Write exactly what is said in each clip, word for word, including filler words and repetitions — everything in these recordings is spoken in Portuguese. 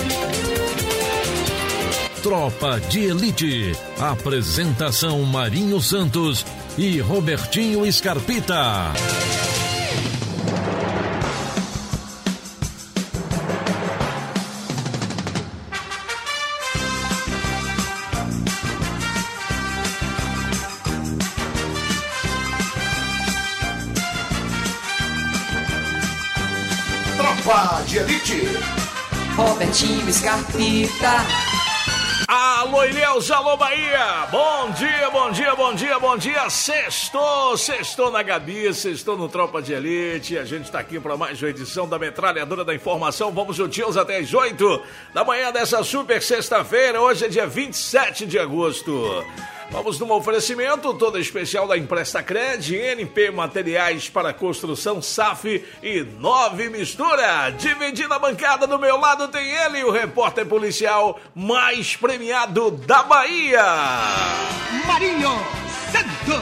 Tropa de Elite. Apresentação Marinho Santos e Robertinho Scarpita. Tropa de Elite. Robertinho Scarpita. Alô, Ilhéus, alô, Bahia! Bom dia, bom dia, bom dia, bom dia! Sextou, sextou na Gabi, sextou no Tropa de Elite. A gente tá aqui para mais uma edição da Metralhadora da Informação. Vamos juntinhos até as oito da manhã dessa super sexta-feira. Hoje é dia vinte e sete de agosto. Vamos num oferecimento todo especial da Emprestacred, N P Materiais para Construção, S A F e Nove Mistura. Dividindo a bancada do meu lado tem ele, o repórter policial mais premiado da Bahia, Marinho Santos.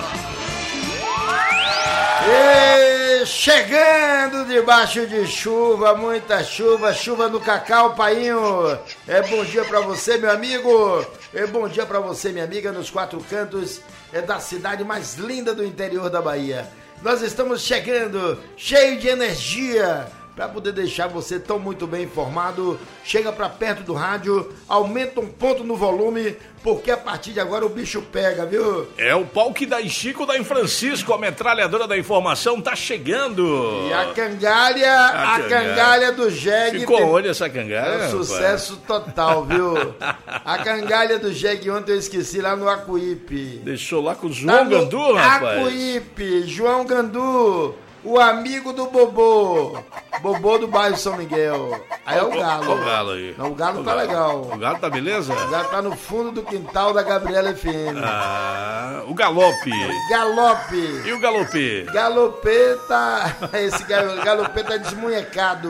E chegando debaixo de chuva, muita chuva, chuva no cacau, painho. É bom dia pra você, meu amigo. É bom dia pra você, minha amiga, nos quatro cantos é da cidade mais linda do interior da Bahia. Nós estamos chegando, cheio de energia, para poder deixar você tão muito bem informado. Chega para perto do rádio, aumenta um ponto no volume, porque a partir de agora o bicho pega, viu? É o pau que dá em Chico, dá em Francisco, a metralhadora da informação tá chegando. E a cangalha, a, a cangalha. cangalha do Jeg. Ficou tem... onde essa cangalha? É um sucesso pai. total, viu? A cangalha do Jeg ontem eu esqueci lá no Acuípe. Deixou lá com o João tá Gandu, rapaz. Acuípe, João Gandu. O amigo do Bobô. Bobô do bairro São Miguel. Aí é o Galo. Olha o Galo aí. Não, o Galo o tá galo. legal. O Galo tá beleza? O Galo tá no fundo do quintal da Gabriela F M. Ah, o Galope. Galope. E o Galopê? Galopê tá... Esse Galopê tá desmunhecado.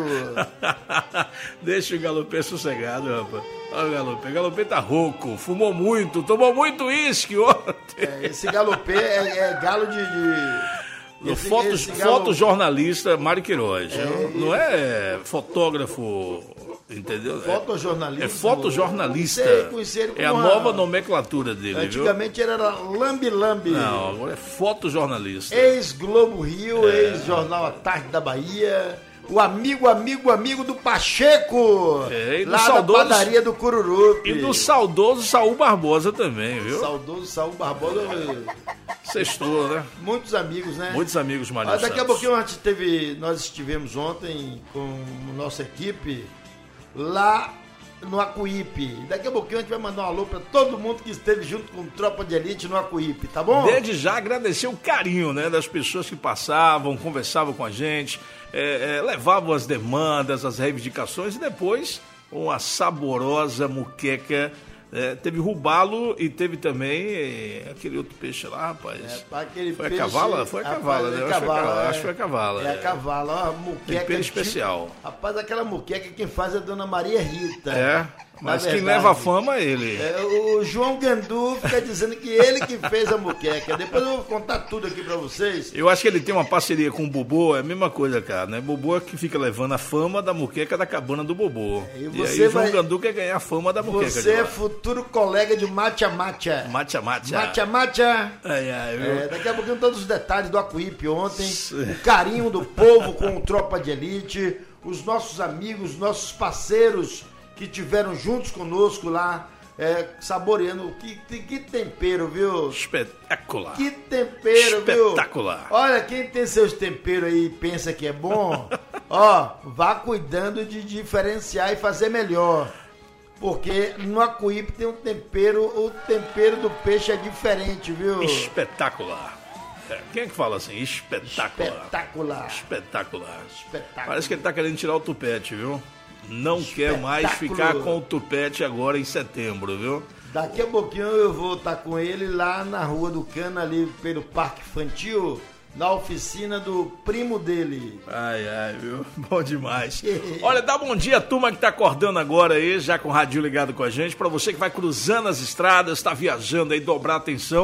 Deixa o Galopê sossegado, rapaz. Olha o Galopê. O Galopê tá rouco. Fumou muito. Tomou muito uísque ontem. É, esse Galopê é, é galo de... de... No esse, foto, esse galo... fotojornalista Mário Queiroz, é, não é fotógrafo, entendeu? Fotojornalista. É fotojornalista. Sei, é a uma... nova nomenclatura dele, Antigamente viu? era lambi-lambi. Não, agora é fotojornalista. Ex-Globo Rio, é. ex-Jornal à Tarde da Bahia. O amigo, amigo, amigo do Pacheco. É, e do lá saudoso, da padaria do Cururupi. E do saudoso Saul Barbosa também, viu? Saudoso Saul Barbosa. Sextou, né? Muitos amigos, né? Muitos amigos, Marinho Mas daqui Santos. a pouquinho a gente teve, nós estivemos ontem com a nossa equipe lá no Acuípe. Daqui a pouquinho a gente vai mandar um alô pra todo mundo que esteve junto com Tropa de Elite no Acuípe, tá bom? Desde já agradecer o carinho, né, das pessoas que passavam, conversavam com a gente, é, é, levavam as demandas, as reivindicações e depois uma saborosa muqueca. É, teve robalo e teve também é, aquele outro peixe lá, rapaz. É, aquele foi peixe, a cavala? Foi a cavala, né? É cavala, é, acho que foi a cavala. É a cavala, ó, a muqueca. Tempero especial. Tipo, rapaz, aquela muqueca quem faz é a Dona Maria Rita. É, mas quem leva a fama é ele. É, o João Gandu fica dizendo que ele que fez a muqueca. Depois eu vou contar tudo aqui pra vocês. Eu acho que ele tem uma parceria com o Bobô, é a mesma coisa, cara, né? Bobô é que fica levando a fama da muqueca da cabana do Bobô. É, e, e aí o João vai... Gandu quer ganhar a fama da muqueca. Você é futuro colega de Macha Macha. Macha Macha. Macha Macha. Ai, ai, viu? É, daqui a pouquinho todos os detalhes do Acuípe ontem, o carinho do povo com o Tropa de Elite, os nossos amigos, nossos parceiros que tiveram juntos conosco lá, é, saboreando. Que, que tempero, viu? Espetacular. Que tempero, viu? Espetacular. Olha, quem tem seus temperos aí e pensa que é bom, ó, vá cuidando de diferenciar e fazer melhor. Porque no Acuípe tem um tempero, o tempero do peixe é diferente, viu? Espetacular. É, quem é que fala assim? Espetacular. Espetacular. Espetacular. Espetacular. Parece que ele tá querendo tirar o tupete, viu? Não quer mais ficar com o tupete agora em setembro, viu? Daqui a pouquinho eu vou estar com ele lá na Rua do Cana, ali pelo Parque Infantil, na oficina do primo dele. Ai, ai, viu? Bom demais. Olha, dá bom dia, turma que tá acordando agora aí, já com o rádio ligado com a gente. Pra você que vai cruzando as estradas, tá viajando aí, dobrar a atenção,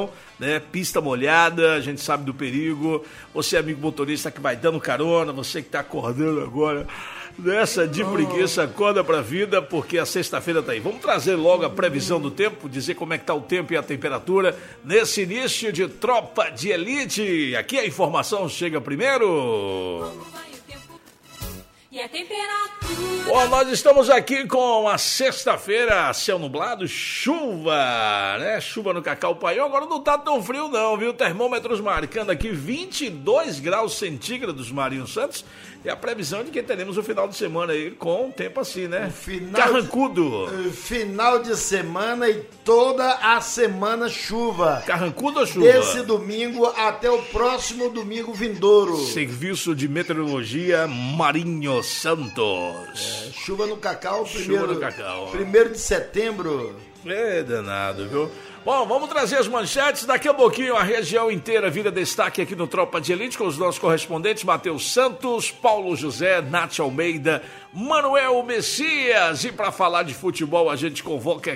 né? Pista molhada, a gente sabe do perigo. Você, amigo motorista que vai dando carona, você que está acordando agora nessa de preguiça, acorda pra vida, porque a sexta-feira tá aí. Vamos trazer logo a previsão do tempo, dizer como é que tá o tempo e a temperatura nesse início de Tropa de Elite. Aqui a informação chega primeiro. E a temperatura... Bom, nós estamos aqui com a sexta-feira, céu nublado, chuva, né? Chuva no Cacau Paião. Agora não tá tão frio não, viu? Termômetros marcando aqui vinte e dois graus centígrados, Marinho Santos. E a previsão de que teremos o final de semana aí com um tempo assim, né? Final Carrancudo. De, final de semana e toda a semana chuva. Carrancudo ou chuva? Desse domingo até o próximo domingo vindouro. Serviço de Meteorologia Marinho Santos. É, chuva no Cacau, primeiro, chuva no Cacau. primeiro de setembro. É danado, viu? Bom, vamos trazer as manchetes. Daqui a pouquinho a região inteira vira destaque aqui no Tropa de Elite com os nossos correspondentes Matheus Santos, Paulo José, Nath Almeida, Manuel Messias. E para falar de futebol a gente convoca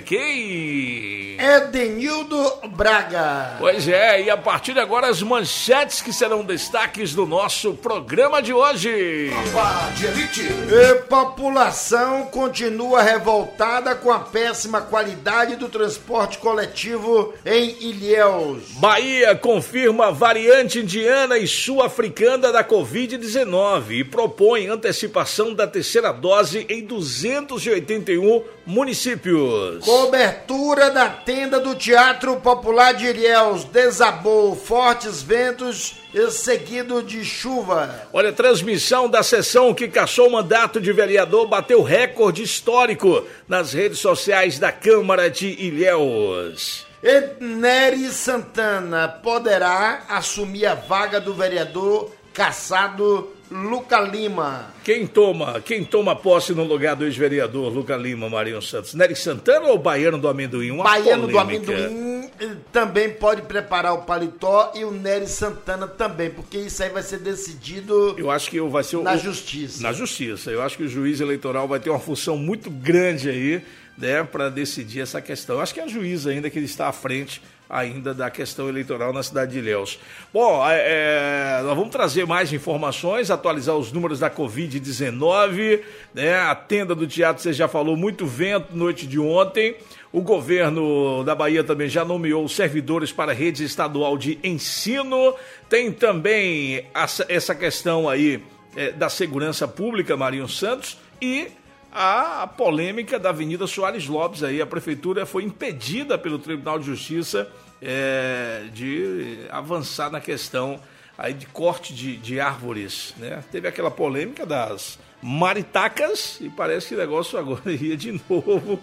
quem? Edenildo Braga. Pois é, e a partir de agora as manchetes que serão destaques do nosso programa de hoje. Tropa de Elite. E população continua revoltada com a péssima qualidade do transporte coletivo em Ilhéus. Bahia confirma variante indiana e sul-africana da covid dezenove e propõe antecipação da terceira dose em duzentos e oitenta e um municípios. Cobertura da tenda do Teatro Popular de Ilhéus desabou, fortes ventos e seguido de chuva. Olha, a transmissão da sessão que cassou o mandato de vereador bateu recorde histórico nas redes sociais da Câmara de Ilhéus. E Nery Santana poderá assumir a vaga do vereador cassado Luca Lima. Quem toma, quem toma posse no lugar do ex-vereador Luca Lima, Marinho Santos? Nery Santana ou o Baiano do Amendoim? Uma Baiano polêmica. do Amendoim também pode preparar o paletó e o Nery Santana também, porque isso aí vai ser decidido Eu acho que vai ser o, na justiça. Na justiça. Eu acho que o juiz eleitoral vai ter uma função muito grande aí, né, para decidir essa questão. Eu acho que é a juíza ainda que ele está à frente ainda da questão eleitoral na cidade de Ilhéus. Bom, é, nós vamos trazer mais informações, atualizar os números da covid dezenove, né, a tenda do teatro, você já falou, muito vento noite de ontem. O governo da Bahia também já nomeou servidores para a rede estadual de ensino. Tem também essa questão aí é, da segurança pública, Marinho Santos, e a polêmica da Avenida Soares Lopes aí. A prefeitura foi impedida pelo Tribunal de Justiça é, de avançar na questão aí de corte de, de árvores, né? Teve aquela polêmica das maritacas e parece que o negócio agora ia de novo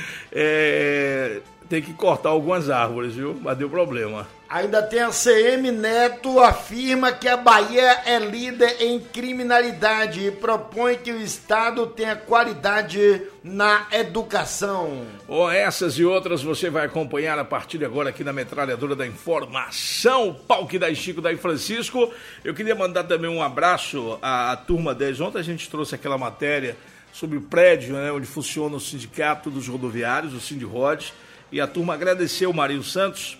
é, tem que cortar algumas árvores, viu? Mas deu problema. Ainda tem a C M Neto, afirma que a Bahia é líder em criminalidade e propõe que o Estado tenha qualidade na educação. Bom, essas e outras você vai acompanhar a partir de agora aqui na Metralhadora da Informação, Palco da Chico da Francisco. Eu queria mandar também um abraço à, à turma dez. Ontem a gente trouxe aquela matéria sobre o prédio, né, onde funciona o Sindicato dos Rodoviários, o Sindirod. E a turma agradeceu o Marinho Santos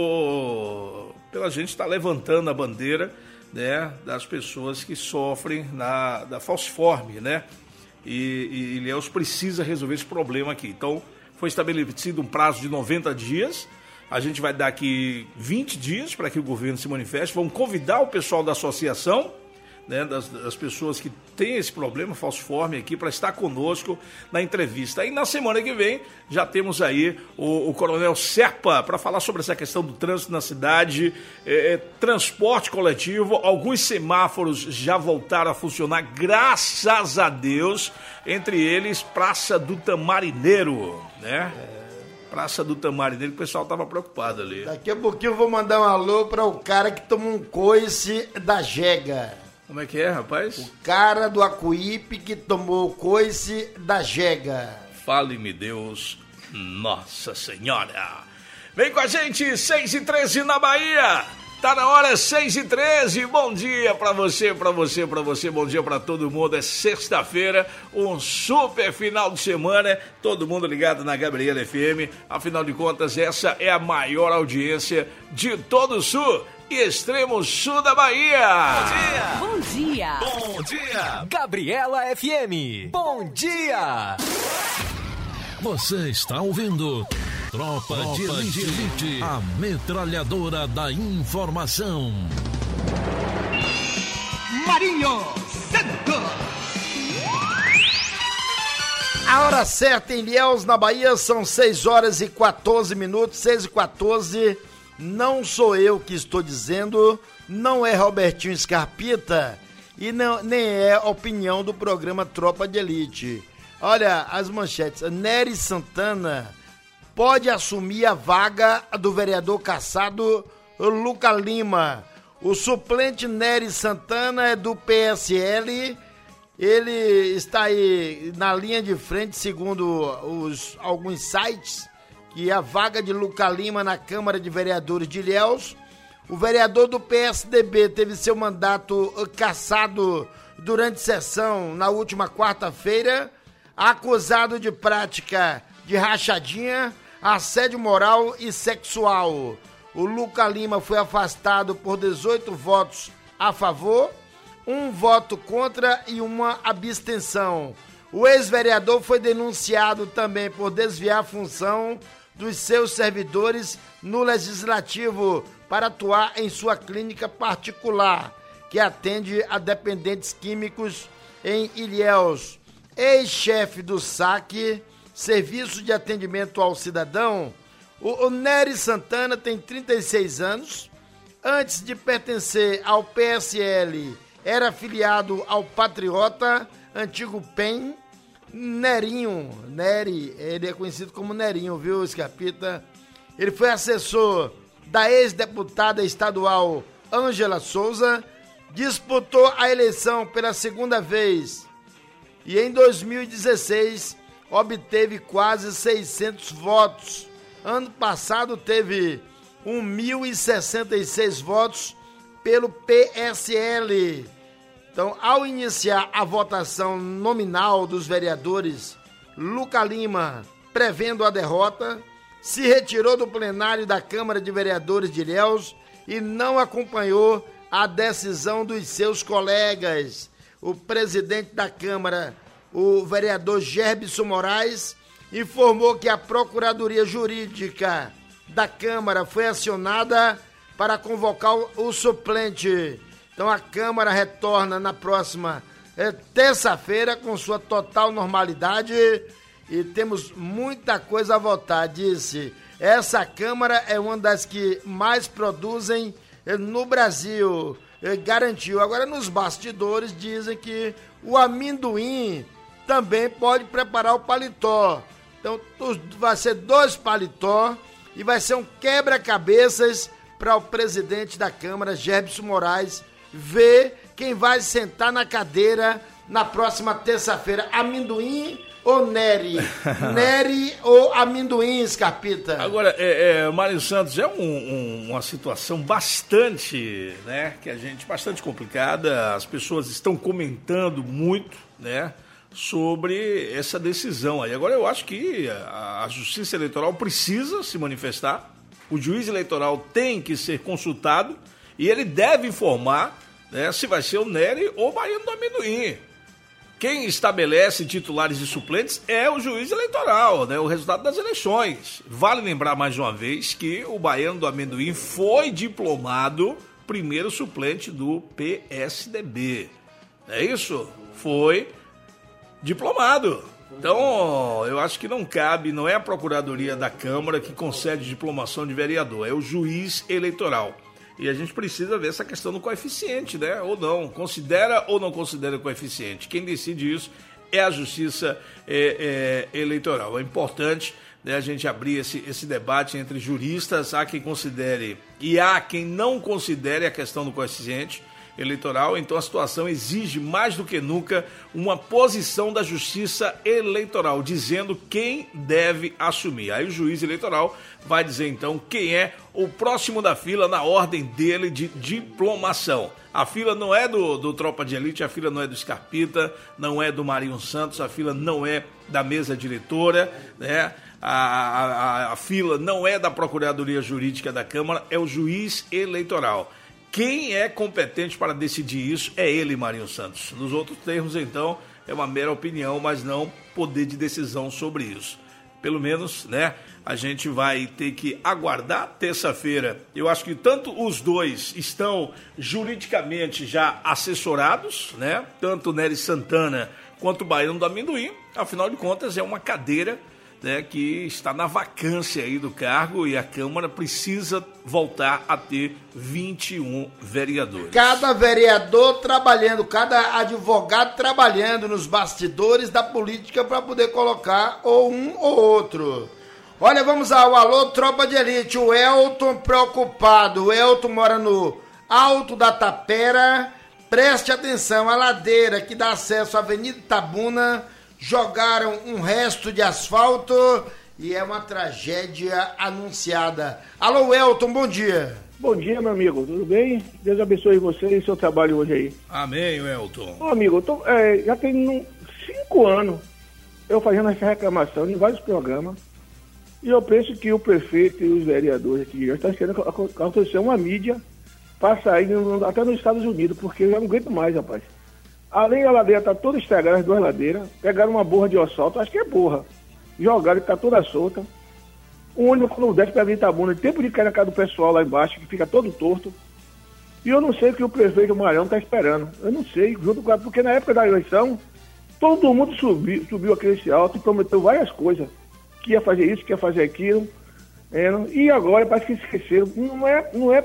por pela gente estar levantando a bandeira, né, das pessoas que sofrem na, da falciforme, né? E, e Ilhéus precisa resolver esse problema aqui. Então, foi estabelecido um prazo de noventa dias. A gente vai dar aqui vinte dias para que o governo se manifeste. Vamos convidar o pessoal da associação, né, das, das pessoas que têm esse problema falciforme aqui, para estar conosco na entrevista. Aí na semana que vem já temos aí o, o Coronel Serpa para falar sobre essa questão do trânsito na cidade, é, transporte coletivo. Alguns semáforos já voltaram a funcionar, graças a Deus, entre eles Praça do Tamarineiro, né? É. Praça do Tamarineiro, o pessoal tava preocupado ali. Daqui a pouquinho eu vou mandar um alô para o cara que tomou um coice da Jega. Como é que é, rapaz? O cara do Acuípe que tomou o coice da Jega. Fale-me Deus, Nossa Senhora. Vem com a gente, seis e treze na Bahia. Tá na hora, seis e treze, bom dia pra você, pra você, pra você, bom dia pra todo mundo, é sexta-feira, um super final de semana, todo mundo ligado na Gabriela F M, afinal de contas essa é a maior audiência de todo o sul e extremo sul da Bahia. Bom dia! Bom dia! Gabriela F M, bom dia! Você está ouvindo... Tropa, Tropa de, Elite, de Elite, a metralhadora da informação. Marinho Santos. A hora certa em Ilhéus, na Bahia, são seis horas e quatorze minutos, seis e quatorze. Não sou eu que estou dizendo, não é Robertinho Scarpita e não, nem é opinião do programa Tropa de Elite. Olha as manchetes. Nery Santana pode assumir a vaga do vereador cassado Luca Lima. O suplente Nery Santana é do P S L. Ele está aí na linha de frente, segundo os, alguns sites, que a vaga de Luca Lima na Câmara de Vereadores de Ilhéus. O vereador do P S D B teve seu mandato cassado durante sessão na última quarta-feira, acusado de prática de rachadinha, assédio moral e sexual. O Luca Lima foi afastado por dezoito votos a favor, um voto contra e uma abstenção. O ex-vereador foi denunciado também por desviar a função dos seus servidores no Legislativo para atuar em sua clínica particular, que atende a dependentes químicos em Ilhéus. Ex-chefe do S A C, Serviço de Atendimento ao Cidadão, o, o Nery Santana tem trinta e seis anos. Antes de pertencer ao P S L, era afiliado ao Patriota, antigo P E M. Nerinho, Nery, ele é conhecido como Nerinho, viu, Scarpita? Ele foi assessor da ex-deputada estadual Ângela Souza, disputou a eleição pela segunda vez e em dois mil e dezesseis obteve quase seiscentos votos. Ano passado teve mil e sessenta e seis votos pelo P S L. Então, ao iniciar a votação nominal dos vereadores, Luca Lima, prevendo a derrota, se retirou do plenário da Câmara de Vereadores de Ilhéus e não acompanhou a decisão dos seus colegas. O presidente da Câmara, o vereador Gerbson Moraes, informou que a Procuradoria Jurídica da Câmara foi acionada para convocar o suplente. Então a Câmara retorna na próxima é, terça-feira com sua total normalidade e temos muita coisa a votar, disse. Essa Câmara é uma das que mais produzem é, no Brasil, é, garantiu. Agora nos bastidores dizem que o amendoim também pode preparar o paletó. Então vai ser dois paletó e vai ser um quebra-cabeças para o presidente da Câmara, Gerbson Moraes, ver quem vai sentar na cadeira na próxima terça-feira. Amendoim ou Nery? Nery ou amendoim, Scarpita? Agora, é, é, Mário Santos, é um, um, uma situação bastante, né, que a gente, bastante complicada. As pessoas estão comentando muito, né, sobre essa decisão aí. Agora, eu acho que a, a Justiça Eleitoral precisa se manifestar, o juiz eleitoral tem que ser consultado e ele deve informar, né, se vai ser o Nery ou o Baiano do Amendoim. Quem estabelece titulares e suplentes é o juiz eleitoral, né, o resultado das eleições. Vale lembrar mais uma vez que o Baiano do Amendoim foi diplomado primeiro suplente do P S D B. É isso? Foi diplomado. Então, eu acho que não cabe, não é a Procuradoria da Câmara que concede diplomação de vereador, é o juiz eleitoral. E a gente precisa ver essa questão do coeficiente, né? Ou não, considera ou não considera o coeficiente. Quem decide isso é a Justiça é, é, Eleitoral. É importante, né, a gente abrir esse, esse debate entre juristas, há quem considere e há quem não considere a questão do coeficiente. Eleitoral, então a situação exige mais do que nunca uma posição da Justiça Eleitoral, dizendo quem deve assumir. Aí o juiz eleitoral vai dizer então quem é o próximo da fila na ordem dele de diplomação. A fila não é do, do Tropa de Elite, a fila não é do Scarpita, não é do Marinho Santos, a fila não é da mesa diretora, né? A, a, a fila não é da Procuradoria Jurídica da Câmara, é o juiz eleitoral. Quem é competente para decidir isso é ele, Marinho Santos. Nos outros termos, então, é uma mera opinião, mas não poder de decisão sobre isso. Pelo menos, né, a gente vai ter que aguardar terça-feira. Eu acho que tanto os dois estão juridicamente já assessorados, né, tanto Nery Santana quanto o Baiano do Amendoim. Afinal de contas, é uma cadeira, né, que está na vacância aí do cargo e a Câmara precisa voltar a ter vinte e um vereadores. Cada vereador trabalhando, cada advogado trabalhando nos bastidores da política para poder colocar ou um ou outro. Olha, vamos ao alô, Tropa de Elite. O Elton preocupado. O Elton mora no Alto da Tapera. Preste atenção, a ladeira que dá acesso à Avenida Itabuna, jogaram um resto de asfalto e é uma tragédia anunciada. Alô, Elton, bom dia. Bom dia, meu amigo, tudo bem? Deus abençoe você e seu trabalho hoje aí. Amém, Elton. Ô, amigo, eu tô, é, já tem cinco anos eu fazendo essa reclamação em vários programas e eu penso que o prefeito e os vereadores aqui já estão querendo acontecer uma mídia para sair no, até nos Estados Unidos, porque eu já não aguento mais, rapaz. Além da ladeira estar tá toda estragada, as duas ladeiras, pegaram uma borra de asfalto, acho que é borra, jogaram e está toda solta. O ônibus, quando desce para a Itabuna, tempo de cair na casa do pessoal lá embaixo, que fica todo torto. E eu não sei o que o prefeito Marão está esperando. Eu não sei, junto com a, porque na época da eleição, todo mundo subiu, subiu aquele alto e prometeu várias coisas. Que ia fazer isso, que ia fazer aquilo. É, e agora parece que esqueceram. Não é, não é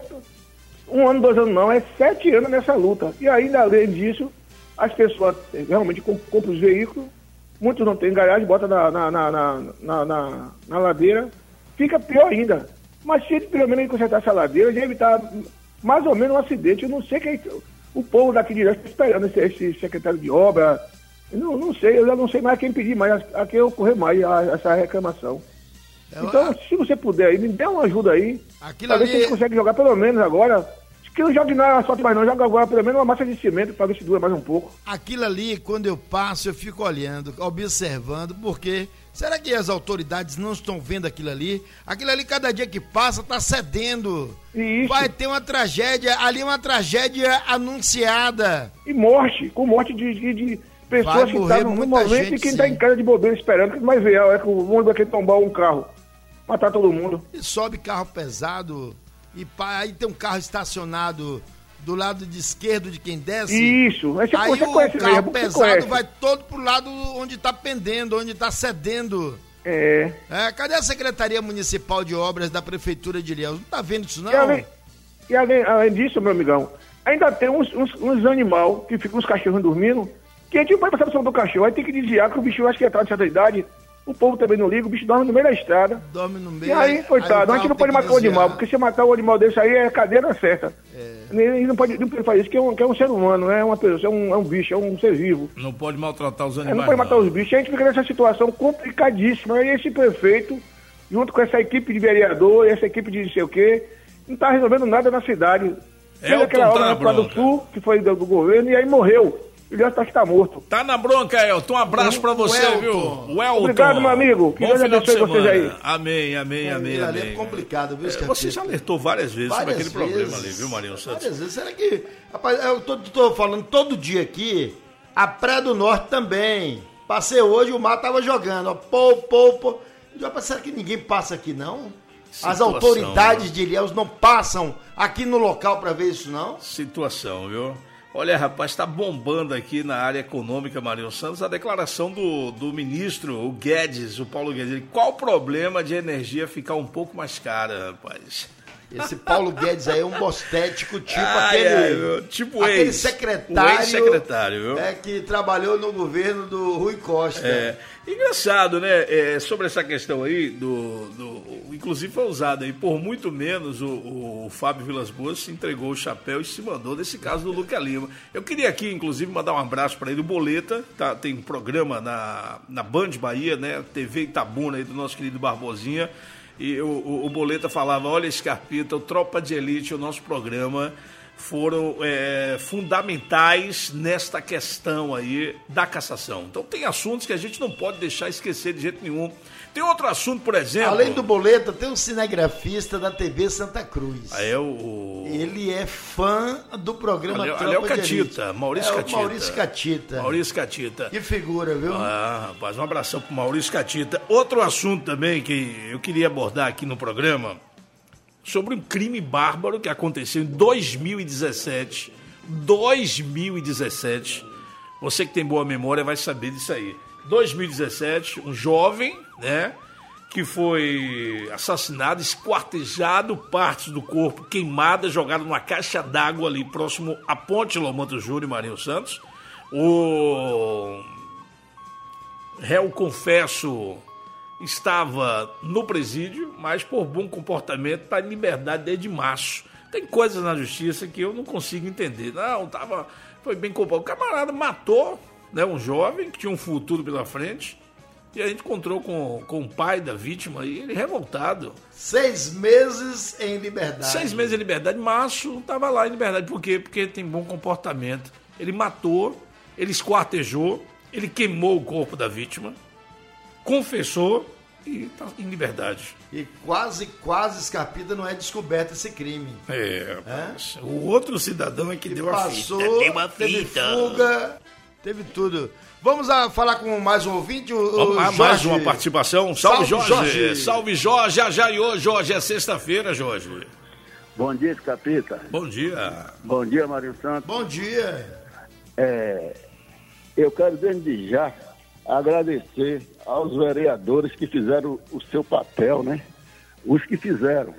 um ano, dois anos não, é sete anos nessa luta. E ainda além disso, as pessoas realmente compram os veículos, muitos não têm garagem, botam na, na, na, na, na, na ladeira, fica pior ainda. Mas se ele pelo menos consertar essa ladeira, já evitar mais ou menos um acidente. Eu não sei quem o povo daqui direto está esperando, esse, esse secretário de obra. Eu não, não sei, eu já não sei mais quem pedir mais, a quem ocorrer mais a, essa reclamação. É, então, a... se você puder aí, me dê uma ajuda aí, para ver ali... se a gente consegue jogar pelo menos agora. Que não jogue na asfalto mais não, joga agora pelo menos uma massa de cimento para ver se dura mais um pouco. Aquilo ali, quando eu passo, eu fico olhando, observando, porque será que as autoridades não estão vendo aquilo ali? Aquilo ali, cada dia que passa, está cedendo. Isso. Vai ter uma tragédia, ali uma tragédia anunciada. E morte, com morte de, de, de pessoas que estão no momento e quem está em casa de bobeira esperando, que mais real é que o mundo vai querer tombar um carro, matar todo mundo. E sobe carro pesado... E pá, aí tem um carro estacionado do lado de esquerdo de quem desce. Isso. Aí, aí você o conhece, carro mesmo, pesado vai todo pro lado onde está pendendo, onde está cedendo. É. é. Cadê a Secretaria Municipal de Obras da Prefeitura de Ilhéus? Não tá vendo isso, não? E além, e além, além disso, meu amigão, ainda tem uns, uns, uns animais que ficam os cachorros dormindo, que a gente não pode passar por cima do cachorro, aí tem que desviar, que o bichinho acho que é de certa idade. O povo também não liga, o bicho dorme no meio da estrada. Dorme no meio. E aí, coitado, aí a gente não pode matar o animal, porque se matar o animal desse aí é cadeira certa. É. Ele não pode, não pode fazer isso, que é, um, que é um ser humano, não é uma pessoa, é um, é um bicho, é um ser vivo. Não pode maltratar os animais. É, não pode matar não. os bichos. A gente fica nessa situação complicadíssima. E esse prefeito, junto com essa equipe de vereador, essa equipe de não sei o quê, não está resolvendo nada na cidade. Fez aquela obra no Plano do Sul, que foi do, do governo, e aí morreu. Ele já está que tá morto. Tá na bronca, Elton. Um abraço pra você, Elton. viu? O Elton. Obrigado, meu amigo. Que Deus abençoe vocês aí. Amém, amém, amém, amém. É complicado, viu? É, você já alertou várias vezes várias sobre aquele vezes, problema ali, viu, Marinho Santos? Várias vezes. Será que... Rapaz, eu tô, tô falando todo dia aqui, a Praia do Norte também. Passei hoje, o mar tava jogando, ó. Pô, pô, pô. Rapaz, será que ninguém passa aqui, não? Situação, as autoridades, né, de Ilhéus não passam aqui no local pra ver isso, não? Situação, viu? Olha, rapaz, está bombando aqui na área econômica, Marinho Santos, a declaração do, do ministro, o Guedes, o Paulo Guedes. Qual o problema de energia ficar um pouco mais cara, rapaz? Esse Paulo Guedes aí é um bostético, tipo ai, aquele, ai, tipo aquele ex, secretário, ex-secretário, viu? É, que trabalhou no governo do Rui Costa. É, engraçado, né? É, sobre essa questão aí, do, do, inclusive foi usado aí, por muito menos o, o Fábio Vilas Boas se entregou o chapéu e se mandou nesse caso do Luca Lima. Eu queria aqui, inclusive, mandar um abraço para ele, o Boleta, tá, tem um programa na, na Band Bahia, né? T V Itabuna aí do nosso querido Barbosinha. E o, o, o Boleta falava, olha, Scarpita, o Tropa de Elite, o nosso programa, foram é, fundamentais nesta questão aí da cassação. Então tem assuntos que a gente não pode deixar esquecer de jeito nenhum. Tem outro assunto, por exemplo... Além do Boleta, tem um cinegrafista da T V Santa Cruz. Ah, é o... Ele é fã do programa ali, Tropa ali é o de Catita, Elite. Maurício é Catita. O Maurício Catita. Maurício Catita. Que figura, viu? Ah, rapaz, um abração pro Maurício Catita. Outro assunto também que eu queria abordar aqui no programa, sobre um crime bárbaro que aconteceu em dois mil e dezessete. dois mil e dezessete. Você que tem boa memória vai saber disso aí. dois mil e dezessete, um jovem, né, que foi assassinado, esquartejado, partes do corpo queimadas, jogado numa caixa d'água ali próximo à Ponte Lomanto Júnior e Marinho Santos. O réu, confesso, estava no presídio, mas por bom comportamento está em liberdade desde março. Tem coisas na justiça que eu não consigo entender. Não, tava, foi bem comportado. O camarada matou, né, um jovem que tinha um futuro pela frente, e a gente encontrou com, com o pai da vítima e ele revoltado. Seis meses em liberdade. Seis meses em liberdade. Março estava lá em liberdade. Por quê? Porque tem bom comportamento. Ele matou, ele esquartejou, ele queimou o corpo da vítima, confessou e está em liberdade. E quase, quase, Scarpita, não é descoberto esse crime. É, rapaz. É? O outro cidadão é que, que deu passou, a fita. Deu a teve fita. fuga, teve tudo. Vamos a falar com mais um ouvinte, o, Vamos o lá, Jorge. mais uma participação. Salve, Salve Jorge. Jorge. Salve, Jorge. Ajaiô, Jorge. É sexta-feira, Jorge. Bom dia, Scarpita. Bom dia. Bom dia, Mário Santos. Bom dia. É, eu quero desde já agradecer aos vereadores que fizeram o seu papel, né? Os que fizeram.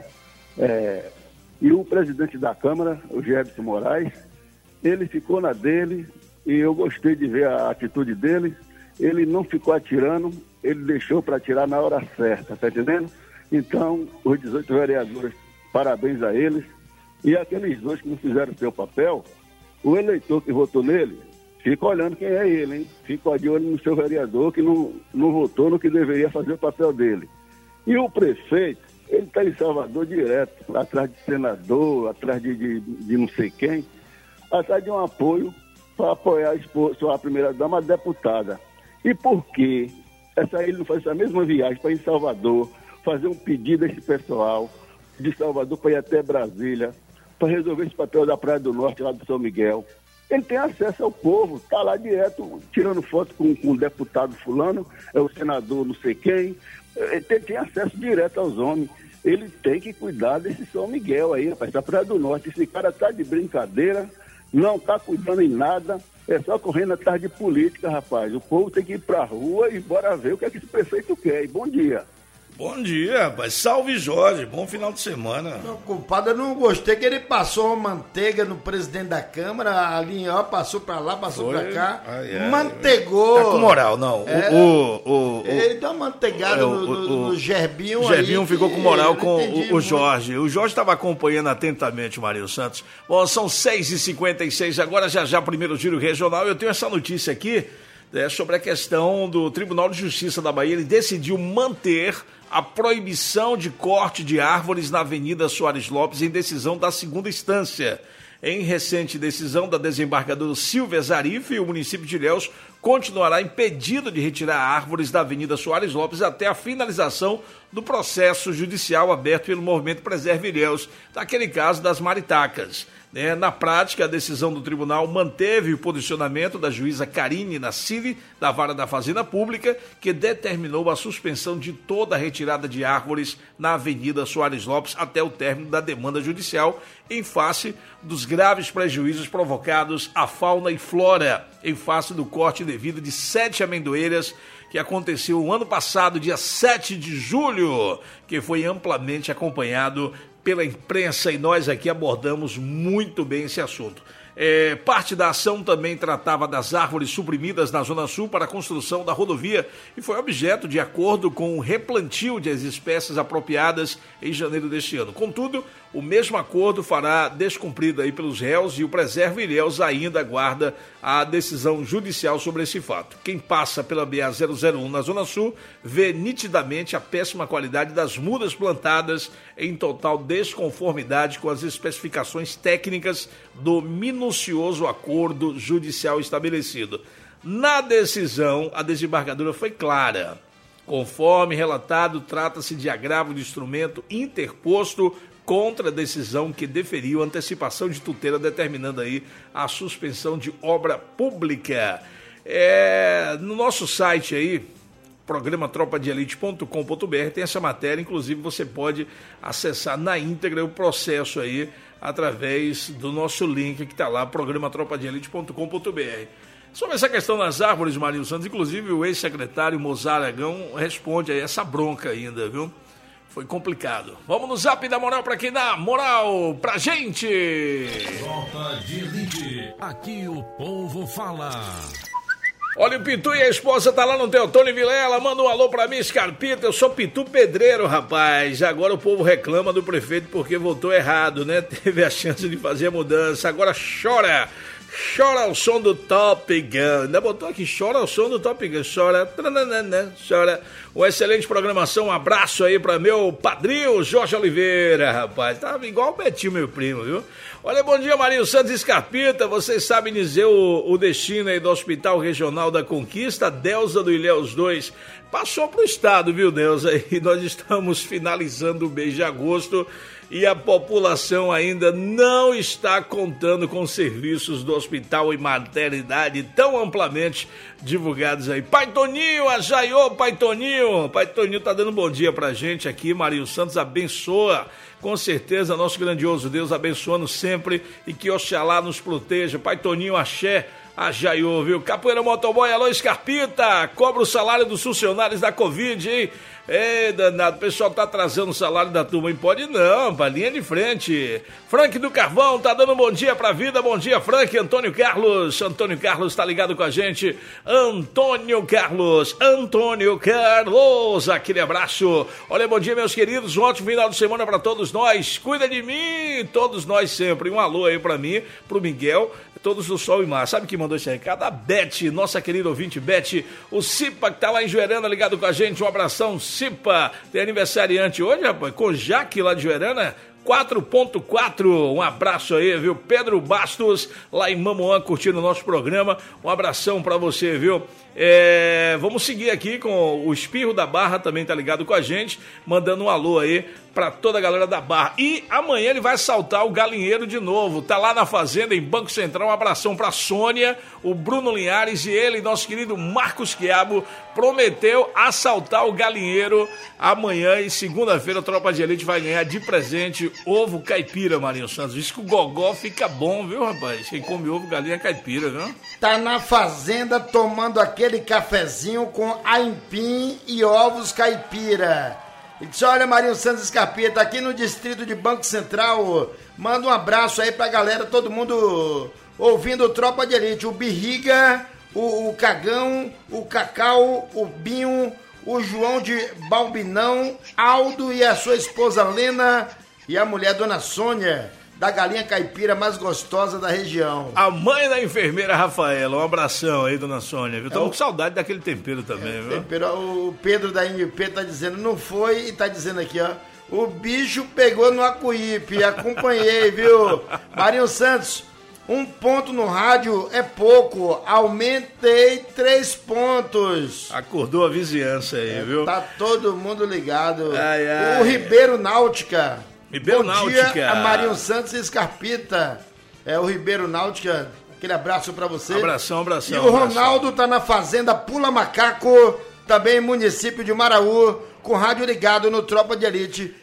É, e o presidente da Câmara, o Gerson Moraes, ele ficou na dele e eu gostei de ver a atitude dele. Ele não ficou atirando, ele deixou para atirar na hora certa, tá entendendo? Então, os dezoito vereadores, parabéns a eles. E aqueles dois que não fizeram o seu papel, o eleitor que votou nele, fica olhando quem é ele, hein? Fica de olho no seu vereador que não, não votou no que deveria fazer o papel dele. E o prefeito, ele está em Salvador direto, atrás de senador, atrás de, de, de não sei quem, atrás de um apoio para apoiar a, esposa, a primeira-dama, a deputada. E por quê? Essa, ele não faz essa mesma viagem para ir em Salvador, fazer um pedido a esse pessoal de Salvador para ir até Brasília, para resolver esse papel da Praia do Norte, lá do São Miguel. Ele tem acesso ao povo, está lá direto, tirando foto com, com o deputado fulano, é o senador não sei quem, ele tem, tem acesso direto aos homens. Ele tem que cuidar desse São Miguel aí, rapaz, da Praia do Norte. Esse cara tá de brincadeira, não está cuidando em nada, é só correndo atrás de política, rapaz. O povo tem que ir pra rua e bora ver o que é que esse prefeito quer. E bom dia. Bom dia, rapaz. Salve, Jorge. Bom final de semana. Não, culpado, eu não gostei que ele passou uma manteiga no presidente da Câmara, ali, ó, passou pra lá, passou Foi? pra cá, Ai, ai, mantegou. Tá com moral, não. É, o, o, o, ele deu uma manteigada é, no, no, o, no Gerbinho. O Gerbinho aí, ficou com moral com o, o muito. Jorge. O Jorge estava acompanhando atentamente o Marinho Santos. Bom, são seis e cinquenta e seis agora, já já primeiro giro regional. Eu tenho essa notícia aqui, né, sobre a questão do Tribunal de Justiça da Bahia. Ele decidiu manter a proibição de corte de árvores na Avenida Soares Lopes em decisão da segunda instância. Em recente decisão da desembargadora Silvia Zarif, o município de Ilhéus continuará impedido de retirar árvores da Avenida Soares Lopes até a finalização do processo judicial aberto pelo Movimento Preserve Ilhéus, naquele caso das maritacas. É, na prática, a decisão do tribunal manteve o posicionamento da juíza Karine Nassili, da Vara da Fazenda Pública, que determinou a suspensão de toda a retirada de árvores na Avenida Soares Lopes até o término da demanda judicial, em face dos graves prejuízos provocados à fauna e flora, em face do corte indevido de sete amendoeiras que aconteceu no ano passado, dia sete de julho, que foi amplamente acompanhado pela imprensa e nós aqui abordamos muito bem esse assunto. É, parte da ação também tratava das árvores suprimidas na Zona Sul para a construção da rodovia e foi objeto de acordo com o replantio das espécies apropriadas em janeiro deste ano. Contudo, o mesmo acordo fará descumprida aí pelos réus e o Preserva Ilhéus ainda aguarda a decisão judicial sobre esse fato. Quem passa pela B A zero zero um na Zona Sul vê nitidamente a péssima qualidade das mudas plantadas em total desconformidade com as especificações técnicas do minucioso acordo judicial estabelecido. Na decisão, a desembargadora foi clara. Conforme relatado, trata-se de agravo de instrumento interposto contra a decisão que deferiu antecipação de tutela, determinando aí a suspensão de obra pública. É, no nosso site aí, programa tropa de elite ponto com ponto b r, tem essa matéria, inclusive você pode acessar na íntegra o processo aí, através do nosso link que está lá, programa tropa de elite ponto com ponto b r. Sobre essa questão das árvores, Marinho Santos, inclusive o ex-secretário Mozart Aragão responde aí essa bronca ainda, viu? Foi complicado. Vamos no zap da moral pra quem dá moral pra gente. Tropa de Elite. Aqui o povo fala. Olha, o Pitu e a esposa tá lá no Teotônio Vilela. Manda um alô pra mim, Scarpita. Eu sou Pitu Pedreiro, rapaz. Agora o povo reclama do prefeito porque votou errado, né? Teve a chance de fazer a mudança. Agora chora. Chora ao som do Top Gun. Ainda botou aqui, chora ao som do Top Gun. Chora, trananana, chora. Uma excelente programação. Um abraço aí para meu padrinho Jorge Oliveira, rapaz. Tava igual o Betinho, meu primo, viu? Olha, bom dia, Marinho Santos Escarpita. Vocês sabem dizer o, o destino aí do Hospital Regional da Conquista, Delza do Ilhéus dois. Passou pro estado, viu, Delza? E nós estamos finalizando o mês de agosto. E a população ainda não está contando com serviços do hospital e maternidade tão amplamente divulgados aí. Pai Toninho, ajaiô, Pai Toninho. Pai Toninho tá dando bom dia pra gente aqui. Marinho Santos abençoa. Com certeza, nosso grandioso Deus abençoando sempre e que Oxalá nos proteja. Pai Toninho, axé. Ajaiô, viu? Capoeira Motoboy, alô, Escarpita. Cobra o salário dos funcionários da Covid, hein? Ei, danado, o pessoal tá atrasando o salário da turma, hein? Pode não, pra linha de frente. Frank do Carvão tá dando um bom dia pra vida, bom dia, Frank. Antônio Carlos, Antônio Carlos tá ligado com a gente. Antônio Carlos, Antônio Carlos, aquele abraço. Olha, bom dia, meus queridos, um ótimo final de semana pra todos nós. Cuida de mim, todos nós sempre. Um alô aí pra mim, pro Miguel, todos do Sol e Mar. Sabe quem mandou esse recado? A Beth, nossa querida ouvinte Beth. O Cipa que tá lá em Juerana ligado com a gente, um abração, Cipa. Tem aniversariante hoje, rapaz, com Jaque lá de Juerana, quatro ponto quatro, um abraço aí, viu? Pedro Bastos, lá em Mamoã, curtindo o nosso programa, um abração pra você, viu? É, vamos seguir aqui com o Espirro da Barra, também tá ligado com a gente, mandando um alô aí pra toda a galera da Barra. E amanhã ele vai saltar o galinheiro de novo, tá lá na fazenda, em Banco Central. Um abração pra Sônia, o Bruno Linhares e ele, nosso querido Marcos Quiabo, prometeu assaltar o galinheiro amanhã e segunda-feira a Tropa de Elite vai ganhar de presente ovo caipira, Marinho Santos. Diz que o gogó fica bom, viu, rapaz? Quem come ovo, galinha é caipira, viu? Tá na fazenda tomando aquele cafezinho com aipim e ovos caipira. E disse, olha, Marinho Santos Escarpita, aqui no distrito de Banco Central, manda um abraço aí pra galera, todo mundo ouvindo o Tropa de Elite, o Birriga, o, o Cagão, o Cacau, o Binho, o João de Balbinão, Aldo e a sua esposa Lena e a mulher Dona Sônia, da galinha caipira mais gostosa da região. A mãe da enfermeira Rafaela, um abração aí, Dona Sônia, viu? Tô é com saudade daquele tempero também, é, viu? Tempero, o Pedro da N P tá dizendo, não foi, e tá dizendo aqui, ó, o bicho pegou no Acuípe, acompanhei, viu? Marinho Santos, um ponto no rádio é pouco, aumentei três pontos. Acordou a vizinhança aí, é, viu? Tá todo mundo ligado. Ai, ai. O Ribeiro Náutica. Ribeiro Bom Náutica. dia, a Marinho Santos e Escarpita. É o Ribeiro Náutica. Aquele abraço pra você. Abração, abração. E o Ronaldo abração. Tá na fazenda Pula Macaco, também município de Maraú, com rádio ligado no Tropa de Elite.